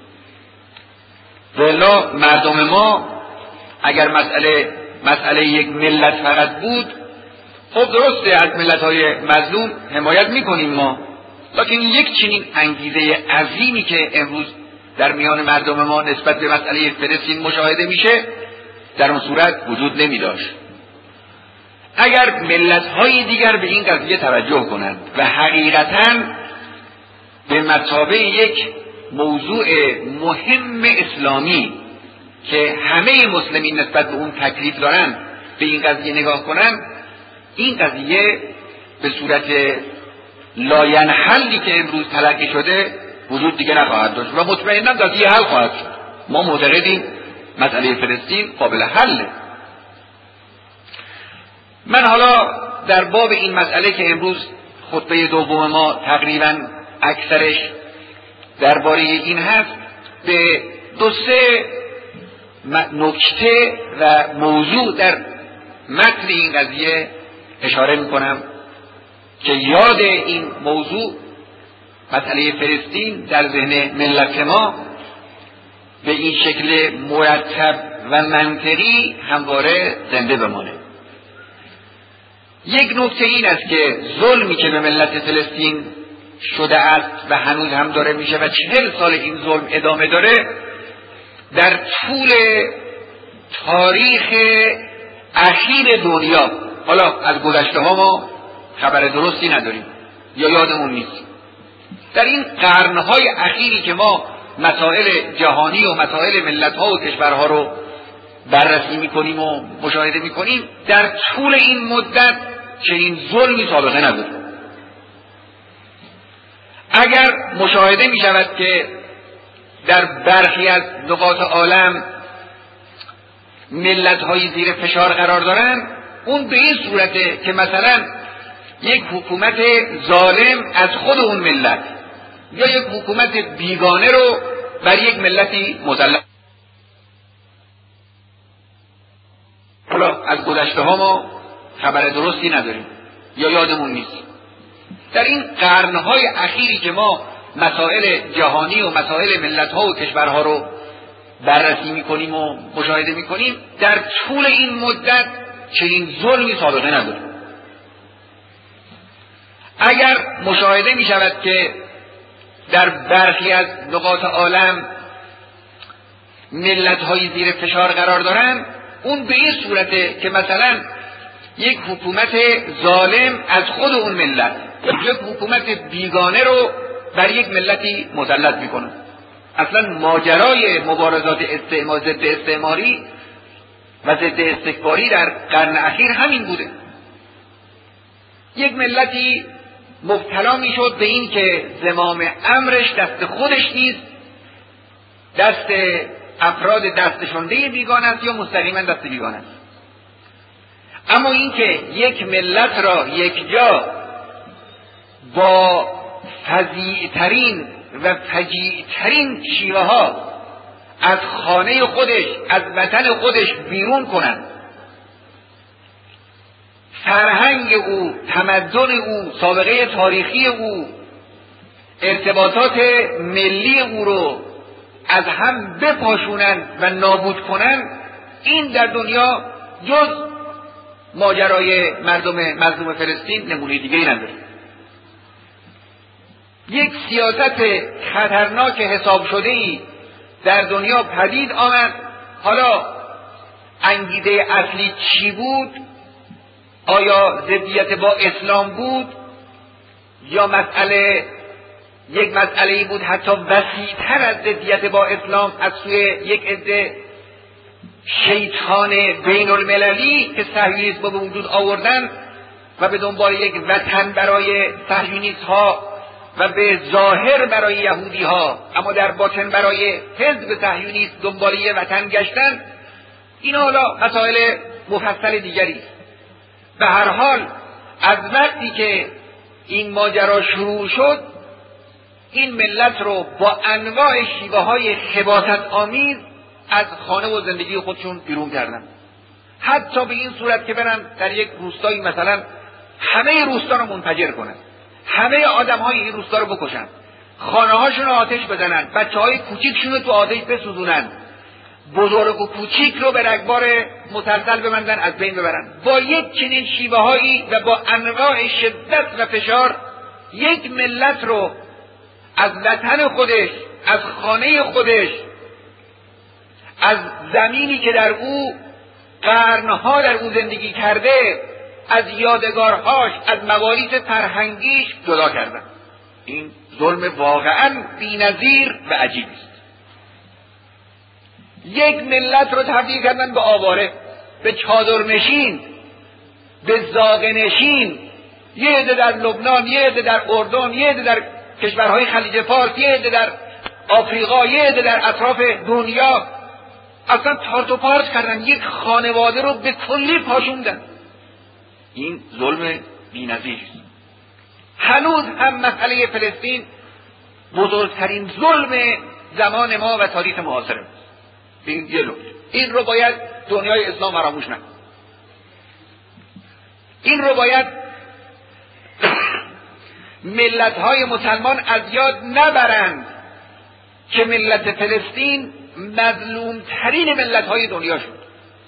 والا مردم ما اگر مسئله یک ملت فقط بود، خب درسته از ملت‌های مظلوم حمایت می‌کنیم ما، لکن یک چنین انگیزه عظیمی که امروز در میان مردم ما نسبت به مسئله فلسطین مشاهده میشه در اون صورت وجود نمی داشت. اگر ملت‌های دیگر به این قضیه توجه کنند و حقیقتاً به مثابه یک موضوع مهم اسلامی که همه مسلمین نسبت به اون تکلیف دارن به این قضیه نگاه کنند، این قضیه به صورت لاینحلی که امروز تلقی شده وجود دیگه نخواهد داشت و مطمئناً قضیه حل خواهد شد. ما معتقدیم مسئله فلسطین قابل حله. من حالا در باب این مسئله که امروز خطبه دوم ما تقریباً اکثرش درباره این هست، به دو سه نکته و موضوع در متن این قضیه اشاره میکنم که یاد این موضوع، مسئله فلسطین، در ذهن ملت ما به این شکل مرتب و منطقی همواره زنده بمانه. یک نکته این است که ظلمی که به ملت فلسطین شده است و هنوز هم داره میشه و 40 سال این ظلم ادامه داره، در طول تاریخ اخیر دنیا، حالا از گذشته ها ما خبر درستی نداریم یا یادمون نیست، در این قرنهای اخیری که ما مسائل جهانی و مسائل ملت‌ها و کشورها رو بررسی میکنیم و مشاهده میکنیم، در طول این مدت چنین ظلمی سابقه نداره. اگر مشاهده میشود که در برخی از نقاط عالم ملت‌های زیر فشار قرار دارن، اون به این صورته که مثلا یک حکومت ظالم از خود اون ملت یا یک حکومت بیگانه رو بر یک ملتی مسلط. حالا از گذشته ها ما خبر درستی نداریم یا یادمون نیست. در این قرنهای اخیری که ما مسائل جهانی و مسائل ملت‌ها و کشورها رو بررسی می‌کنیم و مشاهده می‌کنیم، در طول این مدت چنین ظلمی سابقه نداره. اگر مشاهده می‌شود که در برخی از نقاط عالم ملت‌های زیر فشار قرار دارن، اون به این صورته که مثلا یک حکومت ظالم از خود اون ملت یک حکومت بیگانه رو بر یک ملتی مسلط میکنه. اصلا ماجرای مبارزات ضد استعماری و ضد استکباری در قرن اخیر همین بوده. یک ملتی مبتلا میشد به این که زمام امرش دست خودش نیست، دست افراد دستشونده بیگانه است یا مستقیما دست بیگانه است. اما این که یک ملت را یک جا با فظیع‌ترین و فجیع‌ترین شیوه ها از خانه خودش، از وطن خودش بیرون کنند، فرهنگ او، تمدن او، سابقه تاریخی او، ارتباطات ملی او رو از هم بپاشونند و نابود کنند، این در دنیا جز ماجرای مردم مظلوم فلسطین نمونه دیگه‌ای نداره. یک سیاست خطرناک حساب شده‌ای در دنیا پدید آمد. حالا انگیزه اصلی چی بود؟ آیا ضدیت با اسلام بود یا یک مسئله‌ای بود حتی وسیع‌تر از ضدیت با اسلام از سوی یک عده شیطان بین المللی که صهیونیسم به وجود آوردن و به دنبال یک وطن برای صهیونیست ها و به ظاهر برای یهودی ها اما در باطن برای حزب صهیونیست دنبال یک وطن گشتن. اینا حالا مسائل مفصل دیگری است. به هر حال از وقتی که این ماجرا شروع شد، این ملت رو با انواع شیوه های خباثت آمیز از خانه و زندگی خودشون بیرون کردن. حتی به این صورت که برن در یک روستایی مثلا همه روستا رو منفجر کنن، همه آدم‌های این روستا رو بکشن، خانه‌هاشون رو آتش بزنن، بچه‌های کوچیکشون رو تو آتش بسوزونن، بزرگ و کوچیک رو به رگبار مسلسل ببندن، از بین ببرن. با یک چنین شیوه‌هایی و با انواع شدت و فشار یک ملت رو از وطن خودش، از خانه خودش، از زمینی که در او قرنها در او زندگی کرده، از یادگارهاش، از مواریث فرهنگیش جدا کردن. این ظلم واقعا بی‌نظیر و عجیبی است. یک ملت رو تبدیل کردن به آواره، به چادرنشین، به زاغه‌نشین. یه عده در لبنان، یه عده در اردن، یه عده در کشورهای خلیج فارس، یه عده در آفریقا، یه عده در اطراف دنیا، اصلا تارت و پارت کردن، یک خانواده رو به کلی پاشوندن. این ظلم بی‌نظیر است. هنوز هم مسئله فلسطین بزرگترین ظلم زمان ما و تاریخ معاصر است. این رو باید دنیای اسلام فراموش نکنه. این رو باید ملت‌های مسلمان از یاد نبرند که ملت فلسطین مظلومترین ملت‌های دنیا شد.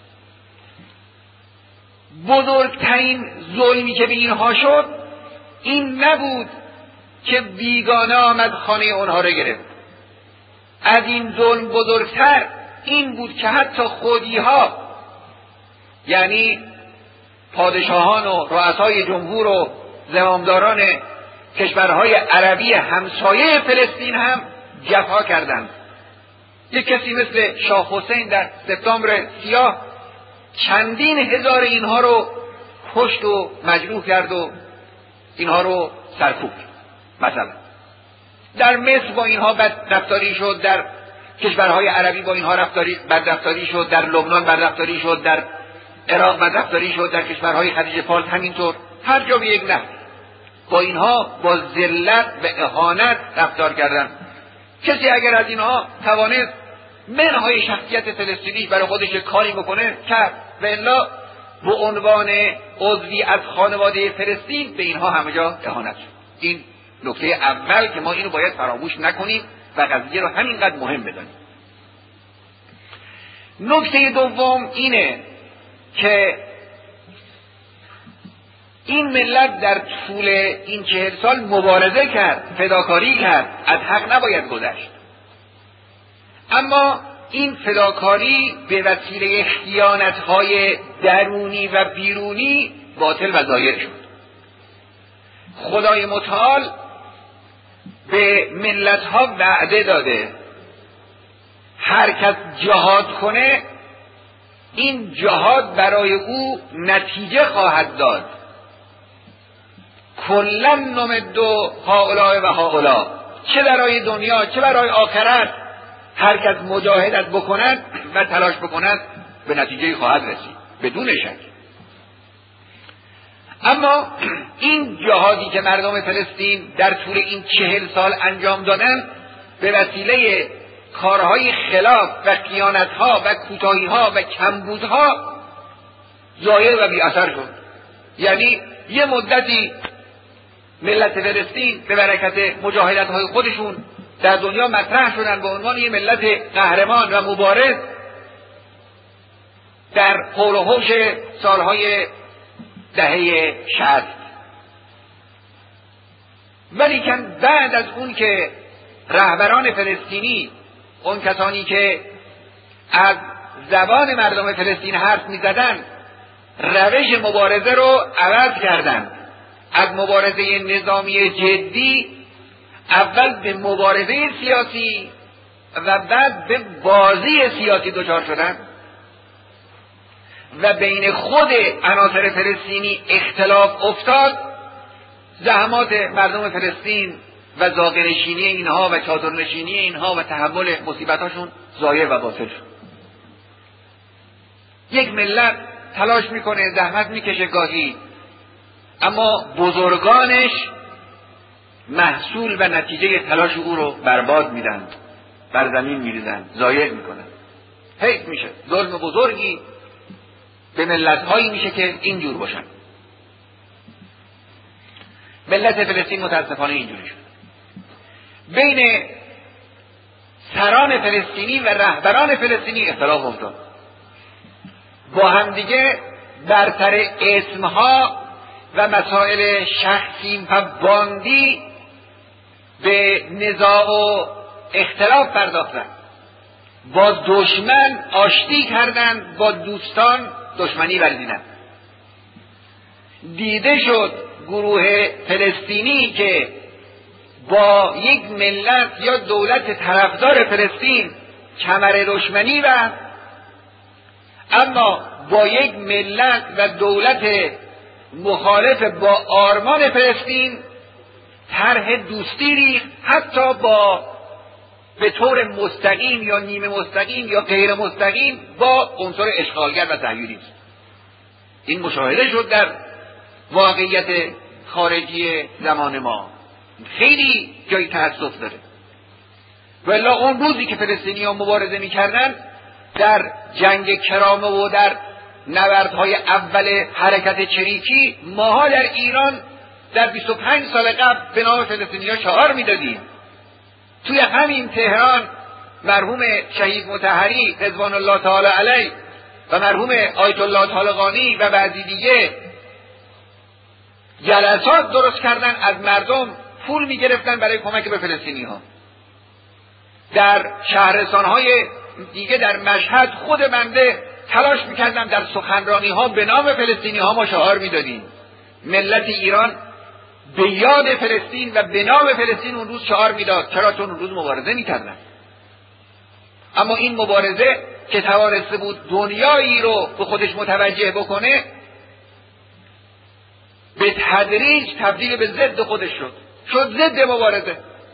بزرگترین ظلمی که به اینها شد این نبود که بیگانه آمد خانه اونها رو گرفت. از این ظلم بزرگتر این بود که حتی خودی‌ها، یعنی پادشاهان و رؤسای جمهور و زمامداران کشورهای عربی همسایه فلسطین هم جفا کردند. یک کسی مثل شاه حسین در سپتامبر سیاه چندین هزار اینها رو کشت و مجروح کرد و اینها رو سرکوب. مثلا در مصر با اینها بدرفتاری شد، در کشورهای عربی با اینها بدرفتاری شد، در لبنان بدرفتاری شد، در عراق بدرفتاری شد، در کشورهای خلیج فارس همینطور، هر جا به یک نحو. با اینها با ذلت و اهانت رفتار کردن. کسی اگر از اینها توانست منهای شخصیت فلسطینی برای خودش کاری بکنه کرد، و الا به عنوان عضوی از خانواده فلسطین به اینها همه جا اهانت شد. این نکته اول که ما اینو باید فراموش نکنیم و قضیه رو همینقدر مهم بدانیم. نکته دوم اینه که این ملت در طول این 40 سال مبارزه کرد، فداکاری کرد، از حق نباید گذشت. اما این فداکاری به وسیله خیانت‌های درونی و بیرونی باطل و ضایع شد. خدای متعال به ملت‌ها وعده داده هر کس جهاد کنه این جهاد برای او نتیجه خواهد داد. کلا نمد هؤلاء و هؤلاء، چه برای دنیا چه برای آخرت هر کس مجاهدت بکند و تلاش بکند به نتیجه خواهد رسید بدون شک. اما این جهادی که مردم فلسطین در طول این 40 سال انجام دادن به وسیله کارهای خلاف و خیانتها و کوتاهیها و کمبودها ضایع و بی اثر شد. یعنی یه مدتی ملت فلسطین به برکت مجاهدت‌های خودشون در دنیا مطرح شدن به عنوان یه ملت قهرمان و مبارز در حول و حوش سالهای دهه 60. ولیکن بعد از اون که رهبران فلسطینی، اون کسانی که از زبان مردم فلسطین حرف می‌زدن، روش مبارزه رو عوض کردند، از مبارزه نظامی جدی اول به مبارزه سیاسی و بعد به بازی سیاسی دچار شدن و بین خود عناصر فلسطینی اختلاف افتاد. زحمات مردم فلسطین و زاغه‌نشینی اینها و چادرنشینی اینها و تحمل مصیبتاشون ضایع و باطل شد. یک ملت تلاش میکنه، زحمت میکشه گاهی، اما بزرگانش محصول و نتیجه تلاش او رو برباد میدن، بر زمین میریزن، ضایع میکنن. حیف میشه، ظلم بزرگی به ملت‌هایی میشه که اینجور باشن. ملت فلسطین متاسفانه اینجوری شد. بین سران فلسطینی و رهبران فلسطینی اختلاف افتاد. با همدیگه برتر اسمها و مسائل شخصی و باندی به نزاع و اختلاف پرداختن. با دشمن آشتی کردن، با دوستان دشمنی ورزیدن. دیده شد گروه فلسطینی که با یک ملت یا دولت طرفدار فلسطین کمر دشمنی بست، اما با یک ملت و دولت مخالف با آرمان فلسطین طرح دوستی ریخت، حتی با به طور مستقیم یا نیمه مستقیم یا غیر مستقیم با عنصر اشغالگر و صهیونیست. این مشاهده شد در واقعیت خارجی زمان ما، خیلی جای تأسف داره. ولی اون روزی که فلسطینی‌ها مبارزه می‌کردن در جنگ کرامه و در نبردهای اول حرکت چریکی، ماها در ایران در 25 سال قبل به نام فلسطینی‌ها شعار می‌دادیم. توی همین تهران مرحوم شهید مطهری رضوان الله تعالی علیه و مرحوم آیت الله طالقانی و بعضی دیگه جلسات درست کردن، از مردم پول می‌گرفتن برای کمک به فلسطینی‌ها. در شهرستان‌های دیگه در مشهد خود بنده تلاش می‌کردم در سخنرانی‌ها به نام فلسطینی‌ها ما شعار می‌دادیم. ملت ایران به یاد فلسطین و به نام فلسطین اون روز شعار میداد. چرا؟ چون اون روز مبارزه میکردن. اما این مبارزه که توانسته بود دنیایی رو به خودش متوجه بکنه، به تدریج تبدیل به ضد خودش شد ضد مبارزه.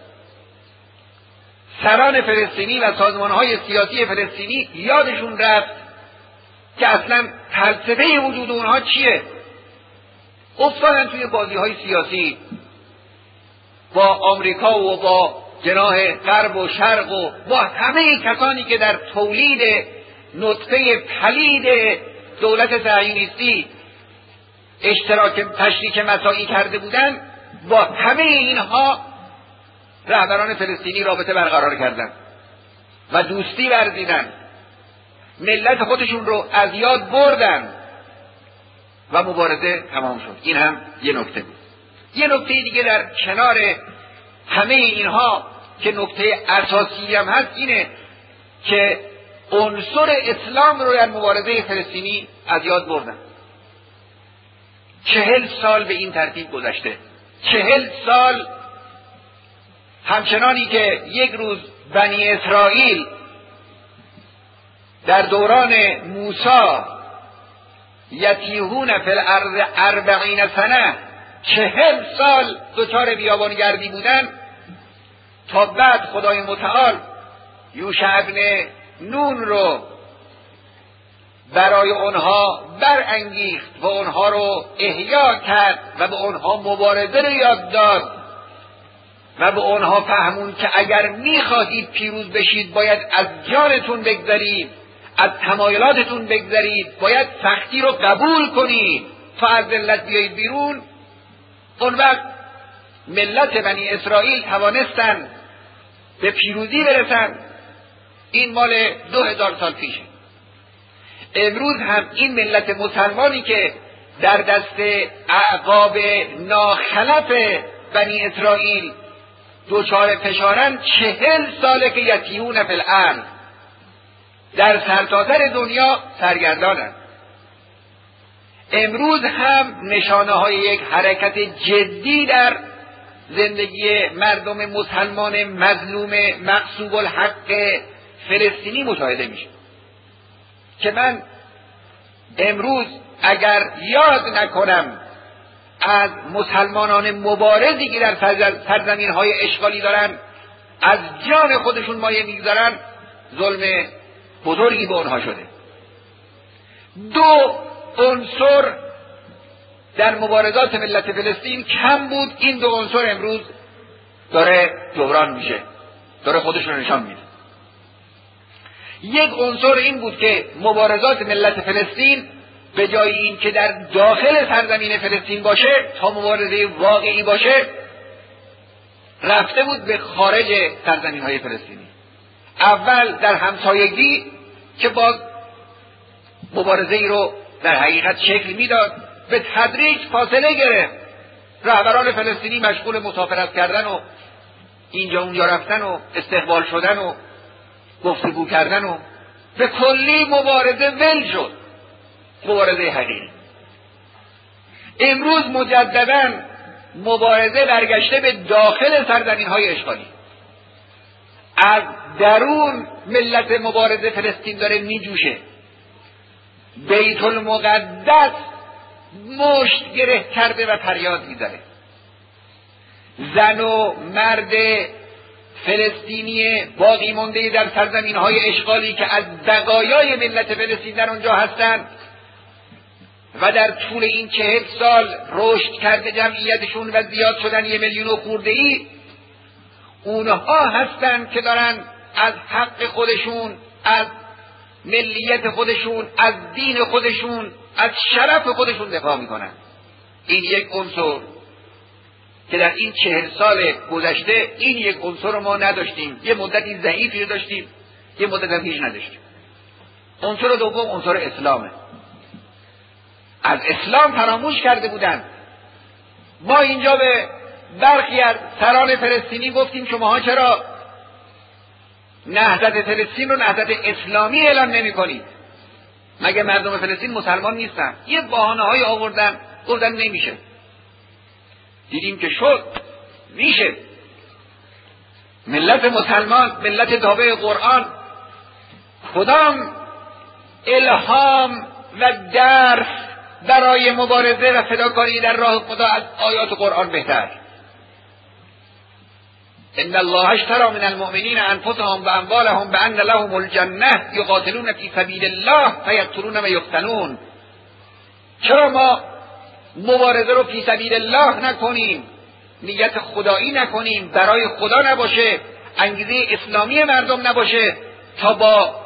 سران فلسطینی و سازمانهای سیاسی فلسطینی یادشون رفت که اصلا فلسفه وجود اونها چیه. افتادن توی بازی‌های سیاسی با آمریکا و با جناح غرب و شرق و با همه کسانی که در تولید نطفه پلید دولت صهیونیستی تشریک مساعی کرده بودند، با همه اینها رهبران فلسطینی رابطه برقرار کردند و دوستی ورزیدند، ملت خودشون رو از یاد بردن و مبارزه تمام شد. این هم یه نکته بود. یه نکته دیگه در کنار همه اینها که نکته اساسی هم هست اینه که عنصر اسلام رو در مبارزه فلسطینی از یاد بردن. 40 سال به این ترتیب گذشته. 40 سال همچنانی که یک روز بنی اسرائیل در دوران موسی یتیهون فی الارض 40 سنه 40 سال دچار بیابانگردی بودن، تا بعد خدای متعال یوشع ابن نون رو برای اونها برانگیخت و اونها رو احیا کرد و به اونها مبارزه رو یاد داد و به اونها فهمون که اگر میخواهید پیروز بشید باید از جانتون بگذرید، از تمایلاتتون بگذرید، باید سختی رو قبول کنید تا از ذلت بیایید بیرون. اون وقت ملت بنی اسرائیل توانستن به پیروزی برسن. این مال 2000 سال پیشه. امروز هم این ملت مسلمانی که در دست اعقاب ناخلف بنی اسرائیل دوچار فشارن 40 ساله که یتیهون فی الارض در سرتاسر دنیا سرگردانن. امروز هم نشانه های یک حرکت جدی در زندگی مردم مسلمان مظلوم مغصوب الحق فلسطینی مشاهده میشه که من امروز اگر یاد نکنم از مسلمانان مبارزی که در سرزمین های اشغالی دارن از جان خودشون مایه میگذارن، ظلم بزرگی به اونها شده. دو عنصر در مبارزات ملت فلسطین کم بود، این دو عنصر امروز داره جبران میشه، داره خودش رو نشان میده. یک عنصر این بود که مبارزات ملت فلسطین به جای این که در داخل سرزمین فلسطین باشه تا مبارزه واقعی باشه، رفته بود به خارج سرزمین های فلسطینی. اول در همسایگی که با مبارزه ای رو در حقیقت شکل میداد، به تدریج فاصله گرفت. رهبران فلسطینی مشغول مسافرت کردن و اینجا اونجا رفتن و استقبال شدن و گفتگو کردن و به کلی مبارزه ول شد، مبارزه حقیقی. امروز مجددا مبارزه برگشته به داخل سرزمین های اشغالی. از درون ملت مبارزه فلسطین داره میجوشه. بیت المقدس مشت گره کرده و فریاد میزنه. زن و مرد فلسطینی باقی مانده در سرزمین های اشغالی که از بقایای ملت فلسطین در اونجا هستند و در طول این 40 سال رشد کرده جمعیتشون و زیاد شدن 1 میلیون و خورده ای، اونها هستند که دارن از حق خودشون، از ملیت خودشون، از دین خودشون، از شرف خودشون دفاع میکنن. این یک عنصر که در این 40 سال گذشته این یک عنصر رو ما نداشتیم. یه مدتی ضعیفی رو داشتیم، یه مدت هم هیچ نداشتیم. عنصر دوم عنصر اسلامه. از اسلام فراموش کرده بودن. ما اینجا به برخی از سران فلسطینی گفتیم شماها چرا نهضت فلسطین رو نهضت اسلامی اعلام نمی کنید؟ مگه مردم فلسطین مسلمان نیستن؟ یه بهانه‌های آوردن، گفتن نمیشه. دیدیم که شد، میشه. ملت مسلمان، ملت تابع قرآن، کدام الهام و درس برای مبارزه و فداکاری در راه خدا از آیات قرآن بهتر؟ ان الله اشتری من المؤمنین انفسهم و اموالهم بان لهم الجنه یقاتلون فی سبیل الله فیقتلون و یقتلون. چرا ما مبارزه رو فی سبیل الله نکنیم؟ نیت خدایی نکنیم، برای خدا نباشه، انگیزه اسلامی مردم نباشه، تا با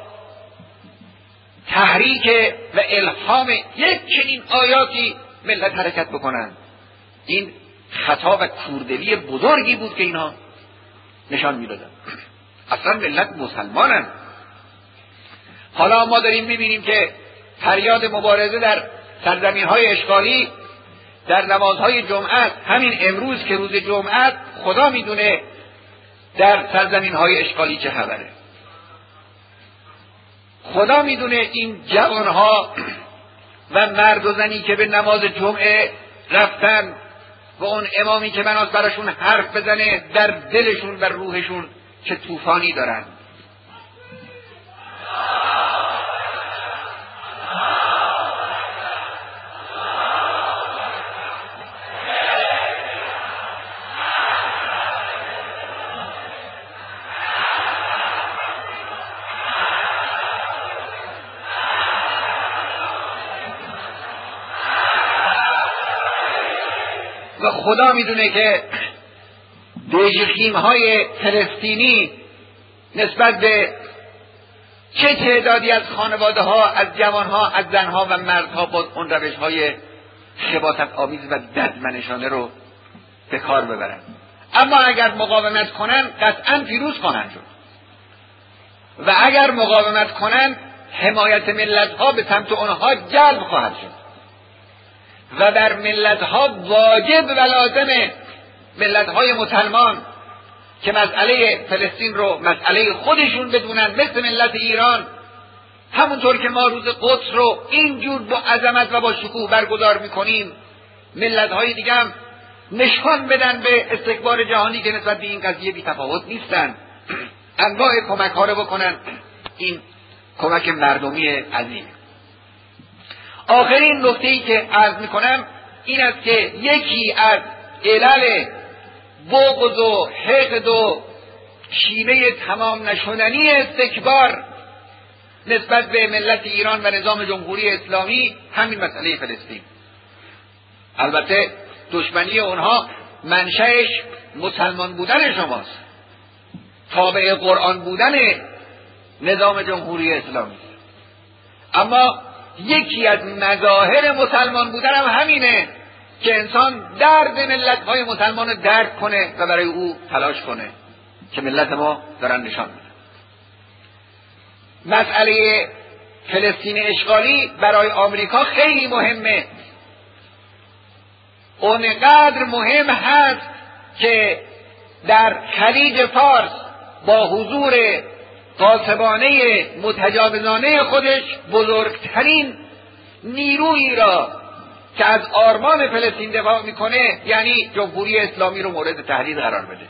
تحریک و الهام یک چنین آیاتی ملت حرکت بکنن. این خطا و کوردلی بزرگی بود که اینها نشان میدادن. اصلا ملت مسلمانن. حالا ما داریم میبینیم که فریاد مبارزه در سرزمین‌های اشغالی، در نمازهای جمعه، همین امروز که روز جمعه، خدا میدونه در سرزمین‌های اشغالی چه خبره. خدا میدونه این جوانها و مرد و زنی که به نماز جمعه رفتن و اون امامی که بناست براشون حرف بزنه، در دلشون و روحشون چه طوفانی دارن. و خدا میدونه که دژخیم‌های فلسطینی نسبت به چه تعدادی از خانواده ها، از جوان ها، از زن ها و مردها با اون روش های شباهت آمیز و ددمنشانه رو به کار ببرن. اما اگر مقاومت کنن قطعا پیروز خواهند شد و اگر مقاومت کنن حمایت ملت ها به سمت اونها جلب خواهد شد و بر ملت ها واجب و لازمه، ملت های مسلمان که مسئله فلسطین رو مسئله خودشون بدونن، مثل ملت ایران، همونطور که ما روز قدس رو اینجور با عظمت و با شکوه برگزار میکنیم، ملت های دیگه هم نشان بدن به استکبار جهانی که نسبت به این قضیه بی تفاوت نیستن، انواع کمک ها رو بکنن. این کمک مردمی عظیم. آخرین نکته‌ای که عرض میکنم این است که یکی از علل بغض و حقد و شیوه تمام نشدنی استکبار نسبت به ملت ایران و نظام جمهوری اسلامی همین مسئله فلسطین. البته دشمنی اونها منشأش مسلمان بودن شماست، تابع قرآن بودن نظام جمهوری اسلامی، اما یکی از مظاهر مسلمان بودن هم همینه که انسان درد ملت‌های مسلمان رو درک کنه و برای او تلاش کنه که ملت ما دارن نشان میدن. مسئله فلسطین اشغالی برای آمریکا خیلی مهمه، اونقدر مهم هست که در خلیج فارس با حضور غاصبانه متجاوزانه خودش بزرگترین نیرویی را که از آرمان فلسطین دفاع میکنه، یعنی جمهوری اسلامی، رو مورد تهدید قرار بده.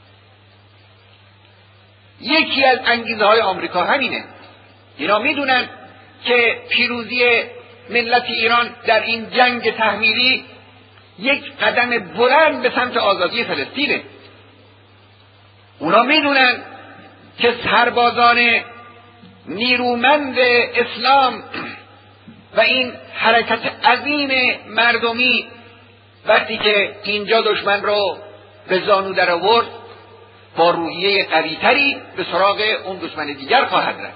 یکی از انگیزه های آمریکا همینه. اینا میدونن که پیروزی ملت ایران در این جنگ تحمیلی یک قدم بلند به سمت آزادی فلسطینه. اونا میدونن که سربازان نیرومند اسلام و این حرکت عظیم مردمی وقتی که اینجا دشمن رو به زانو در آورد، با روحیه قوی‌تری به سراغ اون دشمن دیگر خواهد رفت.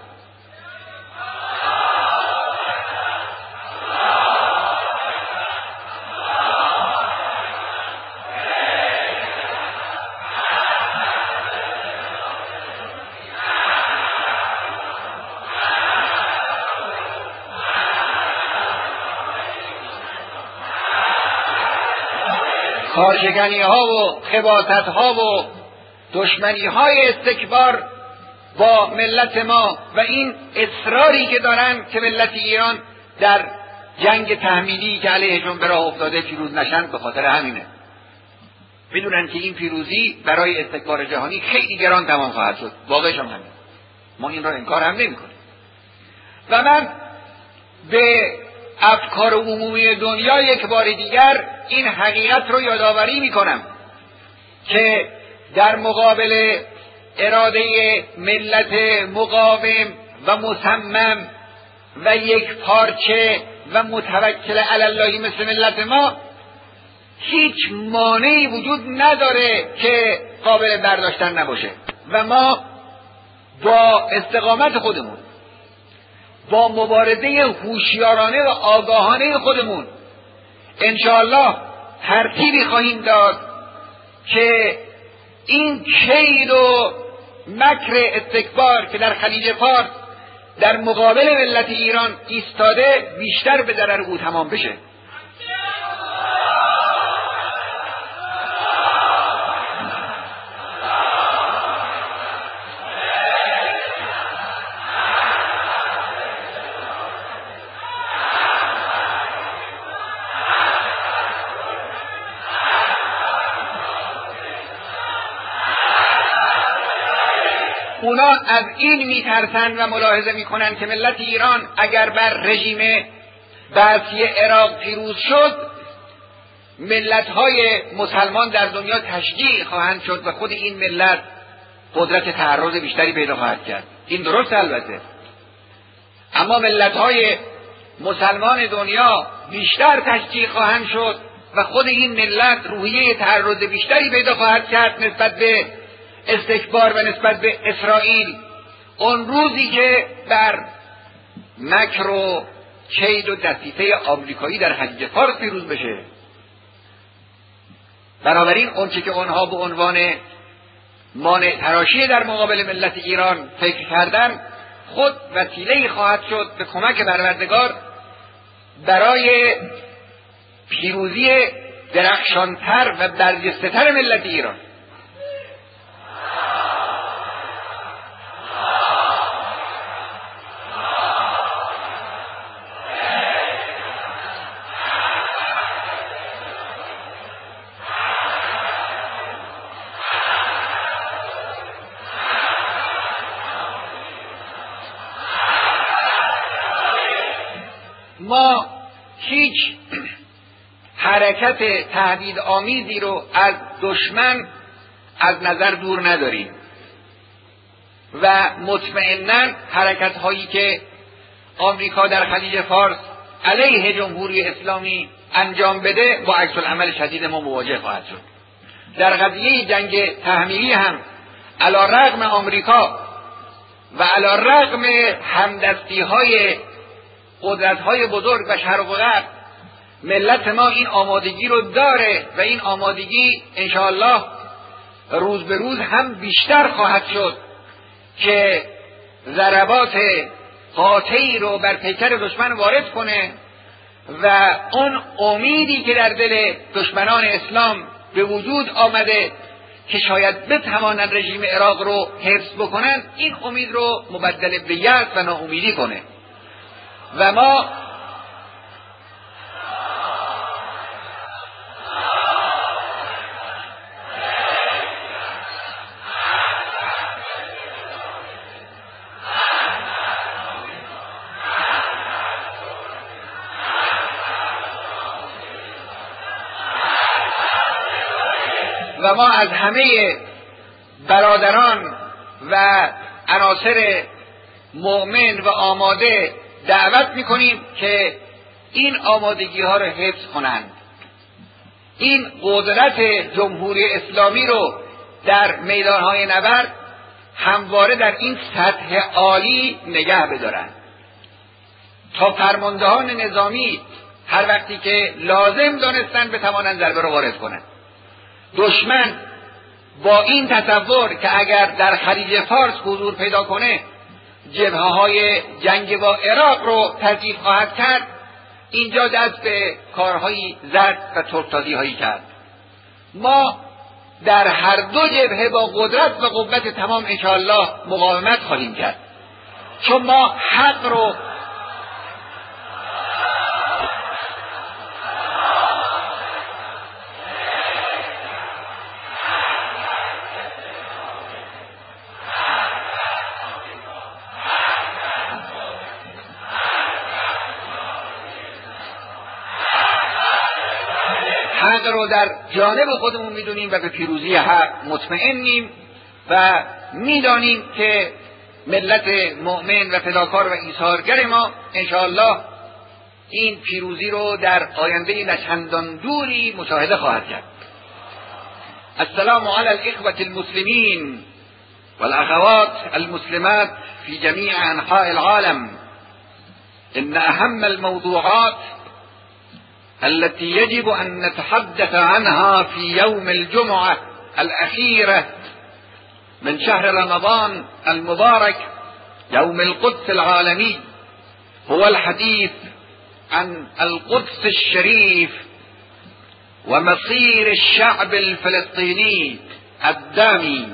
کارشکنی ها و خباثت ها و دشمنی های استکبار با ملت ما و این اصراری که دارن که ملت ایران در جنگ تحمیلی که علیهشون به راه افتاده پیروز نشن، به خاطر همینه. میدونن که این پیروزی برای استکبار جهانی خیلی گران تمام خواهد شد. واقعش هم همین، ما این را انکار هم نمی کنیم. و من به افکار عمومی دنیا یک بار دیگر این حقیقت رو یادآوری میکنم که در مقابل اراده ملت مقاوم و مصمم و یک پارچه و متوکل علی الله مثل ملت ما، هیچ مانعی وجود نداره که قابل برداشتن نباشه و ما با استقامت خودمون، با مبارزه هوشیارانه و آگاهانه خودمون انشاءالله ترتیبی خواهیم داد که این کید و مکر استکبار که در خلیج فارس در مقابل ملت ایران ایستاده بیشتر به ضرر او تمام بشه. اونا از این میترسن و ملاحظه میکنن که ملت ایران اگر بر رژیم بعثی عراق پیروز شد، ملت‌های مسلمان در دنیا تشجیع خواهند شد و خود این ملت قدرت تعرض بیشتری پیدا خواهد کرد. این درست البته، اما ملت‌های مسلمان دنیا بیشتر تشجیع خواهند شد و خود این ملت روحیه تعرض بیشتری پیدا خواهد کرد نسبت به استکبار و نسبت به اسرائیل. اون روزی که بر مکر و کید و دسیسه آمریکایی در خلیج فارس پیروز بشه، بنابراین اونچه که اونها به عنوان مانع تراشی در مقابل ملت ایران فکر کردن، خود وسیله‌ای خواهد شد به کمک پروردگار برای پیروزی درخشانتر و برجسته‌تر ملت ایران. ما هیچ حرکت تهدیدآمیزی رو از دشمن از نظر دور نداریم و مطمئناً حرکت هایی که آمریکا در خلیج فارس علیه جمهوری اسلامی انجام بده با عکس العمل شدید ما مواجه خواهد شد. در قضیه جنگ تحمیلی هم علی رغم آمریکا و علی رغم همدستی های قدرت های بزرگ و شرق و غرب، ملت ما این آمادگی رو داره و این آمادگی انشاءالله روز به روز هم بیشتر خواهد شد که ضربات قاطعی رو بر پیکر دشمن وارد کنه و اون امیدی که در دل دشمنان اسلام به وجود آمده که شاید بتوانند رژیم عراق رو حفظ بکنن، این امید رو مبدل به یأس و ناامیدی کنه. و ما از همه برادران و عناصر مؤمن و آماده دعوت میکنیم که این آمادگی ها رو حفظ کنند، این قدرت جمهوری اسلامی رو در میدانهای نبرد همواره در این سطح عالی نگه بدارند تا فرماندهان نظامی هر وقتی که لازم دانستن بتوانند ضربه رو وارد کنند. دشمن با این تصور که اگر در خلیج فارس حضور پیدا کنه جبهه‌های جنگ با عراق رو تضعیف خواهد کرد، اینجا دست به کارهایی زد و ترک‌تازی‌هایی کرد. ما در هر دو جبهه با قدرت و قوت تمام انشاءالله مقاومت خواهیم کرد، چون ما حق رو در جانب خودمون میدونیم و به پیروزی حق مطمئنیم و میدانیم که ملت مؤمن و فداکار و ایثارگر ما انشاءالله این پیروزی رو در آینده نچندان دوری مشاهده خواهد کرد. السلام علی الاخوة المسلمین والاخوات المسلمات في جميع انحاء العالم. ان اهم الموضوعات التي يجب ان نتحدث عنها في يوم الجمعة الأخيرة من شهر رمضان المبارك يوم القدس العالمي هو الحديث عن القدس الشريف ومصير الشعب الفلسطيني الدامي.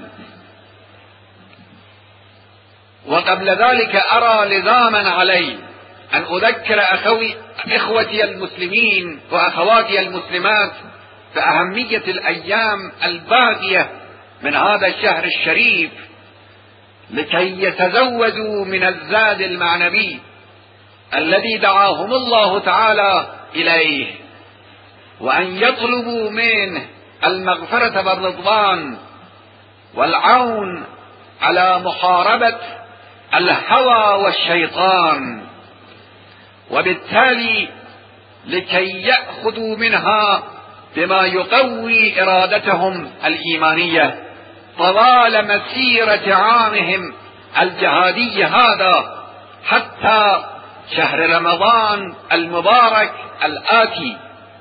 وقبل ذلك أرى لزاما علي أن أذكر إخوتي المسلمين وأخواتي المسلمات بأهمية الأيام الباقية من هذا الشهر الشريف لكي يتزودوا من الزاد المعنوي الذي دعاهم الله تعالى إليه، وأن يطلبوا منه المغفرة والرضوان والعون على محاربة الهوى والشيطان، وبالتالي لكي يأخذوا منها بما يقوي إرادتهم الإيمانية طوال مسيرة عامهم الجهادي هذا حتى شهر رمضان المبارك الآتي.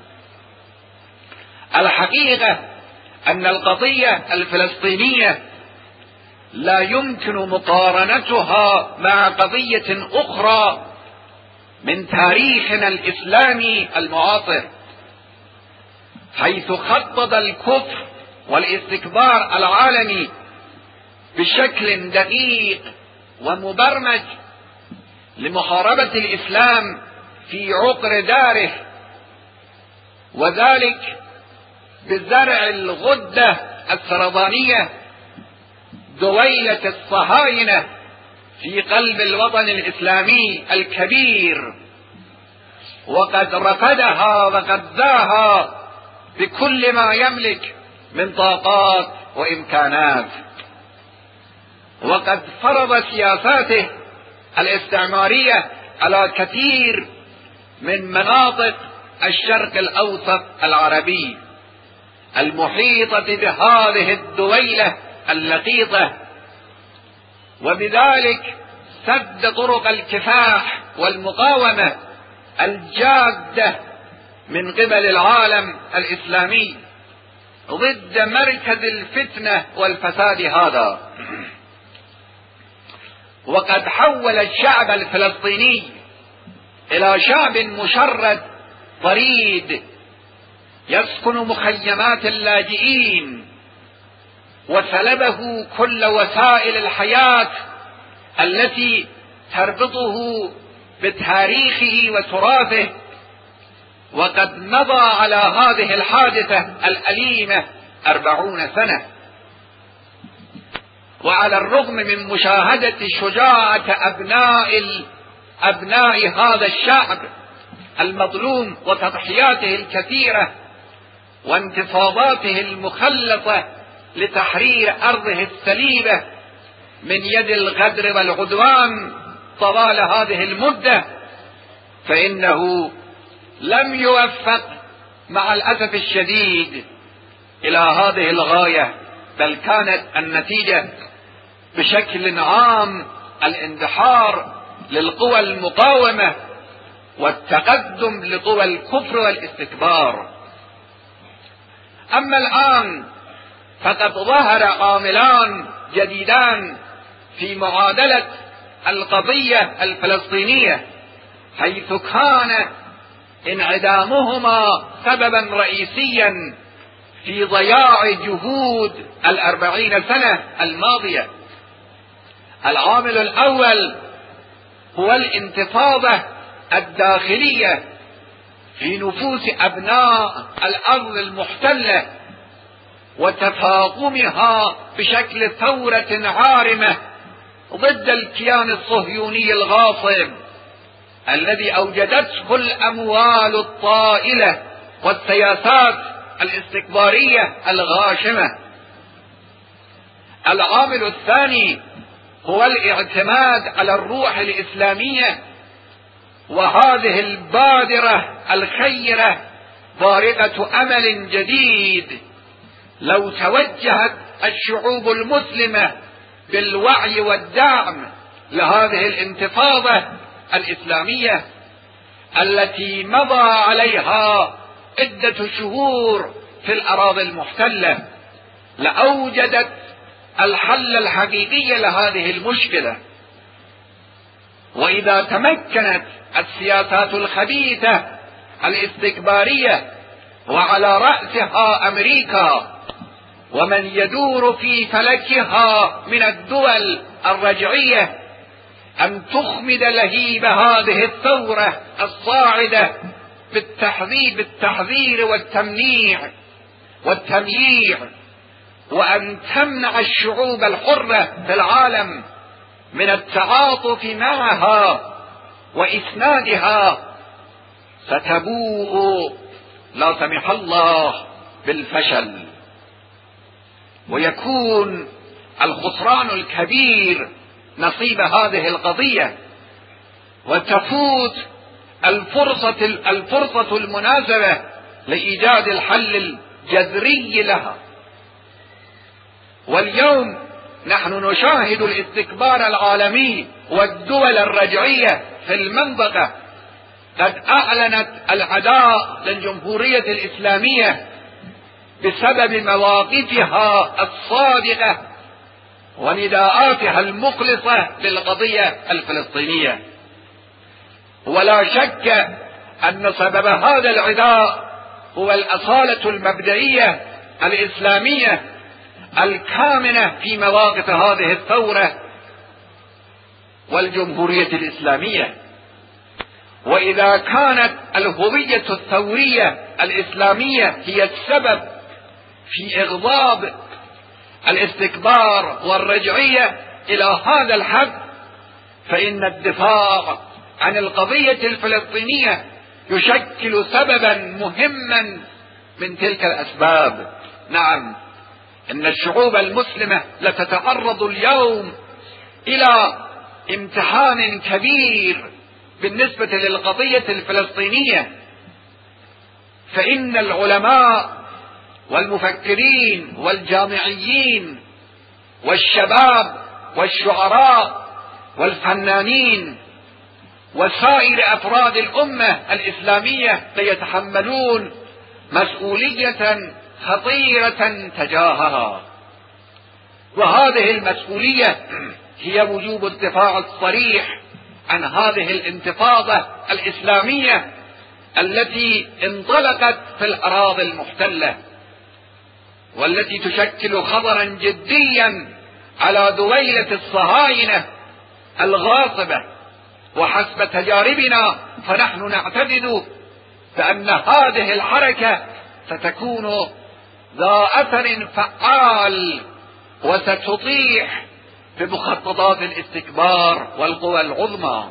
الحقيقة أن القضية الفلسطينية لا يمكن مقارنتها مع قضية أخرى من تاريخنا الإسلامي المعاصر، حيث خطط الكفر والاستكبار العالمي بشكل دقيق ومبرمج لمحاربة الإسلام في عقر داره، وذلك بزرع الغدة السرطانية دويلة الصهاينة في قلب الوطن الإسلامي الكبير، وقد رفدها وغذاها بكل ما يملك من طاقات وإمكانات، وقد فرض سياساته الاستعمارية على كثير من مناطق الشرق الأوسط العربي المحيطة بهذه الدويلة اللقيطة، وبذلك سد طرق الكفاح والمقاومة الجادة من قبل العالم الإسلامي ضد مركز الفتنة والفساد هذا. وقد حول الشعب الفلسطيني إلى شعب مشرد طريد يسكن مخيمات اللاجئين، وسلبه كل وسائل الحياة التي تربطه بتاريخه وتراثه. وقد مضى على هذه الحادثة الأليمة 40 سنة، وعلى الرغم من مشاهدة شجاعة أبناء هذا الشعب المظلوم وتضحياته الكثيرة وانتفاضاته المخلصة لتحرير أرضه السليبة من يد الغدر والعدوان طوال هذه المدة، فإنه لم يوفق مع الأسف الشديد إلى هذه الغاية، بل كانت النتيجة بشكل عام الاندحار للقوى المقاومة والتقدم لقوى الكفر والاستكبار. أما الآن فقد ظهر عاملان جديدان في معادلة القضية الفلسطينية، حيث كان انعدامهما سببا رئيسيا في ضياع جهود 40 سنة الماضية. العامل الأول هو الانتفاضة الداخلية في نفوس أبناء الأرض المحتلة وتفاقمها بشكل ثورة عارمة ضد الكيان الصهيوني الغاصب الذي أوجدته الأموال الطائلة والسياسات الاستكبارية الغاشمة. العامل الثاني هو الاعتماد على الروح الإسلامية وهذه البادرة الخيرة بارقة أمل جديد. لو توجهت الشعوب المسلمة بالوعي والدعم لهذه الانتفاضة الإسلامية التي مضى عليها عدة شهور في الأراضي المحتلة، لأوجدت الحل الحقيقي لهذه المشكلة. وإذا تمكنت السياسات الخبيثة الاستكبارية وعلى رأسها أمريكا ومن يدور في فلكها من الدول الرجعية أن تخمد لهيب هذه الثورة الصاعدة بالتحذير والتمييع، وأن تمنع الشعوب الحرة في العالم من التعاطف معها وإسنادها، ستبوء لا سمح الله بالفشل، ويكون الخسران الكبير نصيب هذه القضية، وتفوت الفرصة المناسبة لإيجاد الحل الجذري لها. واليوم نحن نشاهد الاستكبار العالمي والدول الرجعية في المنطقة قد أعلنت العداء للجمهورية الإسلامية بسبب مواقفها الصادقة ونداءاتها المخلصة للقضية الفلسطينية. ولا شك أن سبب هذا العداء هو الأصالة المبدئية الإسلامية الكامنة في مواقف هذه الثورة والجمهورية الإسلامية. وإذا كانت الهوية الثورية الإسلامية هي السبب في إغضاب الاستكبار والرجعية إلى هذا الحد، فإن الدفاع عن القضية الفلسطينية يشكل سببا مهما من تلك الأسباب. نعم، إن الشعوب المسلمة لتتعرض اليوم إلى امتحان كبير بالنسبة للقضية الفلسطينية، فإن العلماء والمفكرين والجامعيين والشباب والشعراء والفنانين وسائر أفراد الأمة الإسلامية سيتحملون مسؤولية خطيرة تجاهها، وهذه المسؤولية هي وجوب الدفاع الصريح عن هذه الانتفاضة الإسلامية التي انطلقت في الأراضي المحتلة، والتي تشكل خطرا جديا على دويلة الصهاينة الغاصبة. وحسب تجاربنا فنحن نعتقد بأن هذه الحركة ستكون ذا أثر فعال وستطيح بمخططات الاستكبار والقوى العظمى.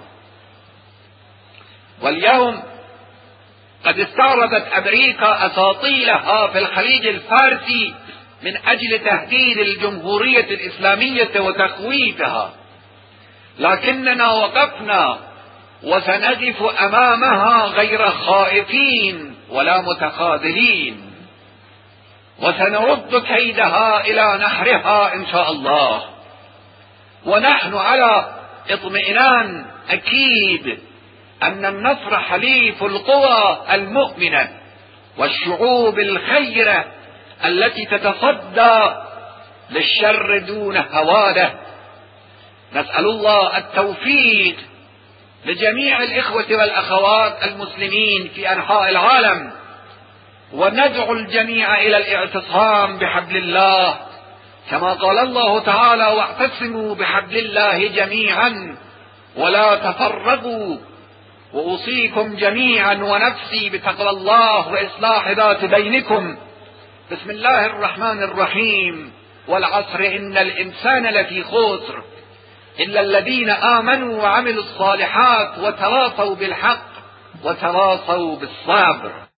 واليوم قد استعرضت أمريكا أساطيلها في الخليج الفارسي من أجل تهديد الجمهورية الإسلامية وتخويفها، لكننا وقفنا وسنقف أمامها غير خائفين ولا متخاذلين، وسنرد كيدها إلى نحرها إن شاء الله. ونحن على اطمئنان أكيد أن النصر حليف القوى المؤمنة والشعوب الخيرة التي تتصدى للشر دون هواده. نسأل الله التوفيق لجميع الإخوة والأخوات المسلمين في أنحاء العالم، وندعو الجميع إلى الاعتصام بحبل الله، كما قال الله تعالى: واعتصموا بحبل الله جميعا ولا تفرقوا. وأوصيكم جميعا ونفسي بتقوى الله وإصلاح ذات بينكم. بسم الله الرحمن الرحيم. والعصر إن الإنسان لفي خسر إلا الذين آمنوا وعملوا الصالحات وتواصوا بالحق وتواصوا بالصبر.